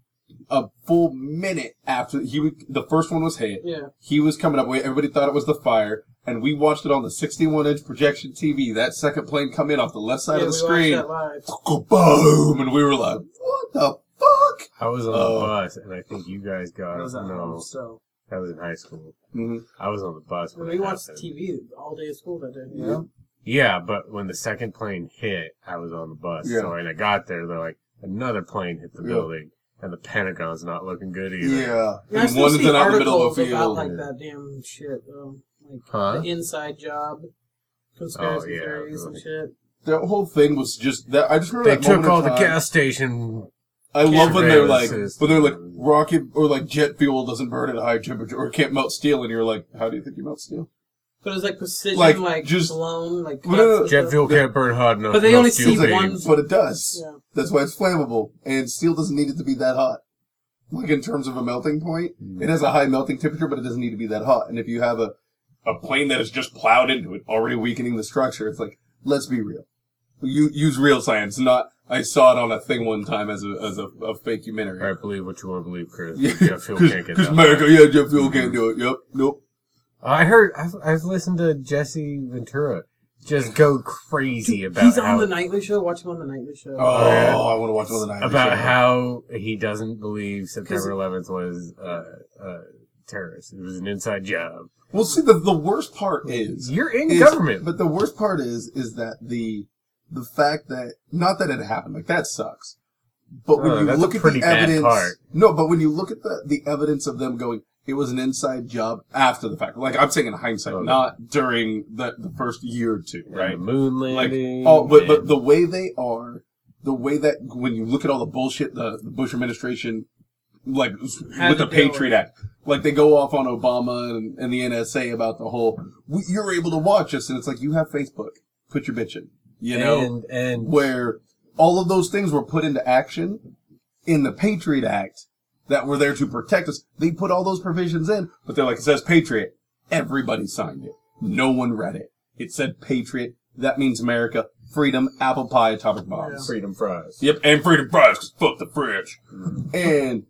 a full minute after he was, the first one was hit. Yeah. He was coming up. Everybody thought it was the fire, and we watched it on the sixty-one inch projection T V. That second plane come in off the left side yeah, of the we screen, watched that live. go boom, and we were like, "What the fuck?" I was on Oh. the bus, and I think you guys got It was at no. home, so. That was in high school. hmm I was on the bus. When We it watched happened. T V all day at school that day. Yeah. Yeah, but when the second plane hit, I was on the bus. Yeah. So when I got there, they're like, another plane hit the Yeah. building, and the Pentagon's not looking good either. Yeah, Yeah, I and still one's see in out in the middle of articles the about field. like that damn shit, though. Like Huh? the inside job, conspiracy Oh, yeah, theories and really. shit. That whole thing was just that. I just remember They that took moment all in the time. gas station. I love when they're like, surveillance when they're like, system. rocket or like jet fuel doesn't burn at a high temperature or can't melt steel, and you're like, how do you think you melt steel? But it's like precision, Like, like, just- blown, like Well, no, no, cuts and Jet stuff. fuel can't burn hot enough. But they no only steel see beam. one- But it does. Yeah. That's why it's flammable, and steel doesn't need it to be that hot. Like in terms of a melting point, Mm. it has a high melting temperature, but it doesn't need to be that hot. And if you have a a plane that is just plowed into it, already weakening the structure, it's like, let's be real. You use real science, not I saw it on a thing one time as a as a, a fake documentary. All right, believe what you want to believe, Chris. Yeah, Jet fuel can't get because that America, hot. yeah, jet fuel can't do it. Yep, nope. I heard. I've, I've listened to Jesse Ventura just go crazy about He's on how, the Nightly Show. Watch him on the Nightly Show. Oh, yeah. I want to watch one of the night. about how he doesn't believe September eleventh was uh, uh, terrorist. It was an inside job. Well, see, the the worst part is You're in is- government. but the worst part is is that the the fact that not that it happened, like that sucks. But when Oh, you that's look a at pretty the bad evidence, part. no, but when you look at the the evidence of them going, it was an inside job after the fact. Like I'm saying in hindsight, Okay. not during the the first year or two, And right? the moon Like, landing. oh, but but and- the way they are, the way that when you look at all the bullshit the, the Bush administration, like Had with to the deal Patriot with. Act, like they go off on Obama and, and the N S A about the whole, we, you're able to watch us, and it's like you have Facebook, put your bitch in, you know, and, and where all of those things were put into action in the Patriot Act that were there to protect us. They put all those provisions in, but they're like, it says Patriot. Everybody signed it. No one read it. It said Patriot. That means America, freedom, apple pie, atomic bombs. freedom fries. Yep, and freedom fries, because fuck the French. And,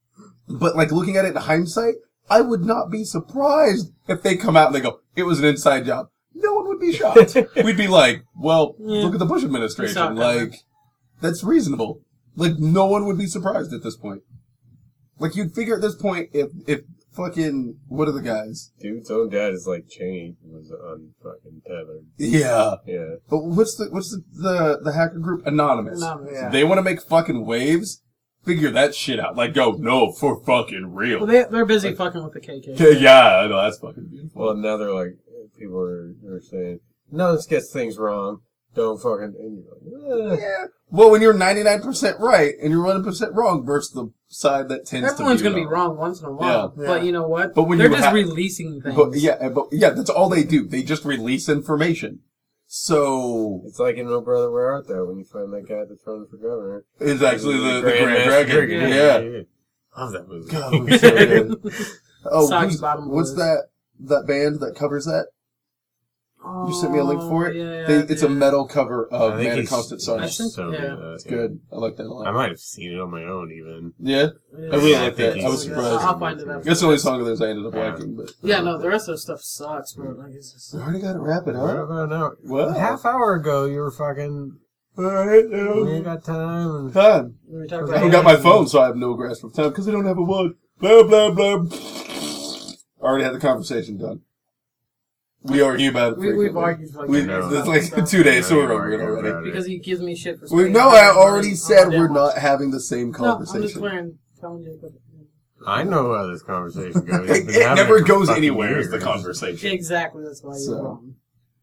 but like looking at it in hindsight, I would not be surprised if they come out and they go, it was an inside job. No one would be shocked. We'd be like, well, Yeah. look at the Bush We saw administration. it coming. Like, that's reasonable. Like, no one would be surprised at this point. Like, you'd figure at this point, if, if fucking, what are the guys? Dude's own dad is like chained. Was unfucking tethered. Yeah. Yeah. But what's the, what's the, the, the hacker group? Anonymous. Anonymous. Yeah. They want to make fucking waves? Figure that shit out. Like, go, no, for fucking real. Well, they they're busy fucking with the K K. Okay, yeah, I know, that's fucking beautiful. Well, now they're like, people are, are saying, no, this gets things wrong. Don't fucking. And you're like, eh. Yeah. Well, when you're ninety-nine percent right and you're one percent wrong versus the side that tends Everyone's to be gonna be wrong once in a while, Yeah. but you know what? But when they're you just ha- releasing things. But yeah, but yeah, that's all they do. They just release information. So It's like in Oh Brother, Where Art Thou when you find that guy that's running for governor. it's actually the, the Grand, Master Dragon. Dragon. Yeah. Love that movie. God, it was so good. Oh, Soggy who's- Bottom what's Blues. that? That band that covers that? You sent me a link for it. Oh, Yeah, They, yeah, it's yeah. a metal cover of I think Man of he's- Constant he's I Sorrow. think- so yeah. good. It's good. I like that a lot. I might have seen it on my own even. Yeah, Yeah, I really yeah, like think that. I was he's- surprised. I'll find it out. That's the only song of theirs I ended up Yeah. liking. But Yeah, no, the rest of the stuff sucks, bro. Like it's just. we already got to wrap it Right up. about now. Well, A half hour ago, you were fucking. all right, We now. ain't got time. And Time. We talk I about don't got my phone, so I have no grasp of time because I don't have a one. Blah blah blah. I already had the conversation done. We argue about it. We, we've frequently. argued for like We, two days No. it's about like stuff. two days, so No, we're you over it argue already. about it. Because he gives me shit for. We, spending no, time I on already my said damn we're watch. not having the same No, I'm just conversation. wearing. Telling you, but I know how this conversation goes. it We've been it having never for goes fucking anywhere. Is the years. conversation. exactly that's why you're So. wrong.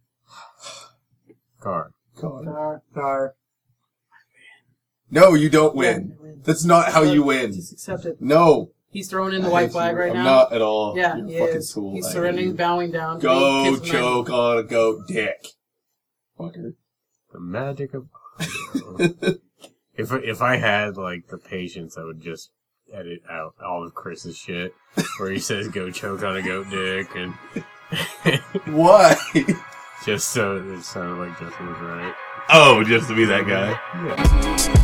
Car. God. Car. Car. No, you don't win. Yeah, win. That's not how you win. Just accept it. No. He's throwing in the I white hate flag you. right I'm now. not at all. Yeah, You're he fucking is. cool. He's I hate surrendering, you. bowing down. to Go be kiss choke on a goat dick. Fucker. The magic of if if I had like the patience, I would just edit out all of Chris's shit where he says "go choke on a goat dick" and Why? just so it sounded like Justin was right. Oh, just to be that guy.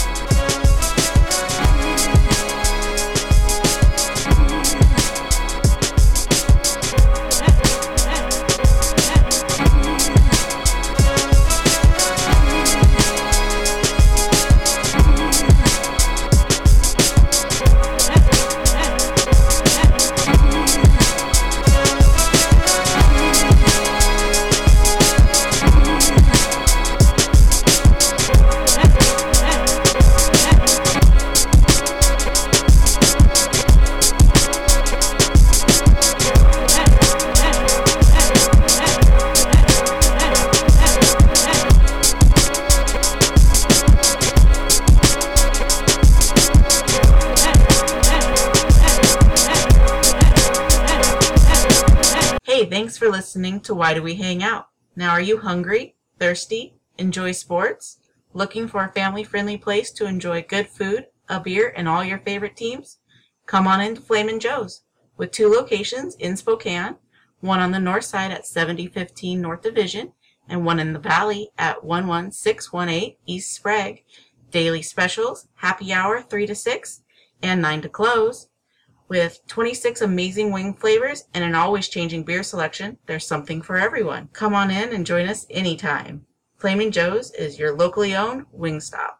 Hey, thanks for listening to Why Do We Hang Out? Now, are you hungry, thirsty, enjoy sports, looking for a family-friendly place to enjoy good food, a beer, and all your favorite teams? Come on into Flamin' Joe's, with two locations in Spokane, one on the north side at seventy fifteen North Division, and one in the valley at one one six one eight East Sprague. Daily specials, happy hour three to six, and nine to close. With twenty-six amazing wing flavors and an always changing beer selection, there's something for everyone. Come on in and join us anytime. Flamin' Joe's is your locally owned wing stop.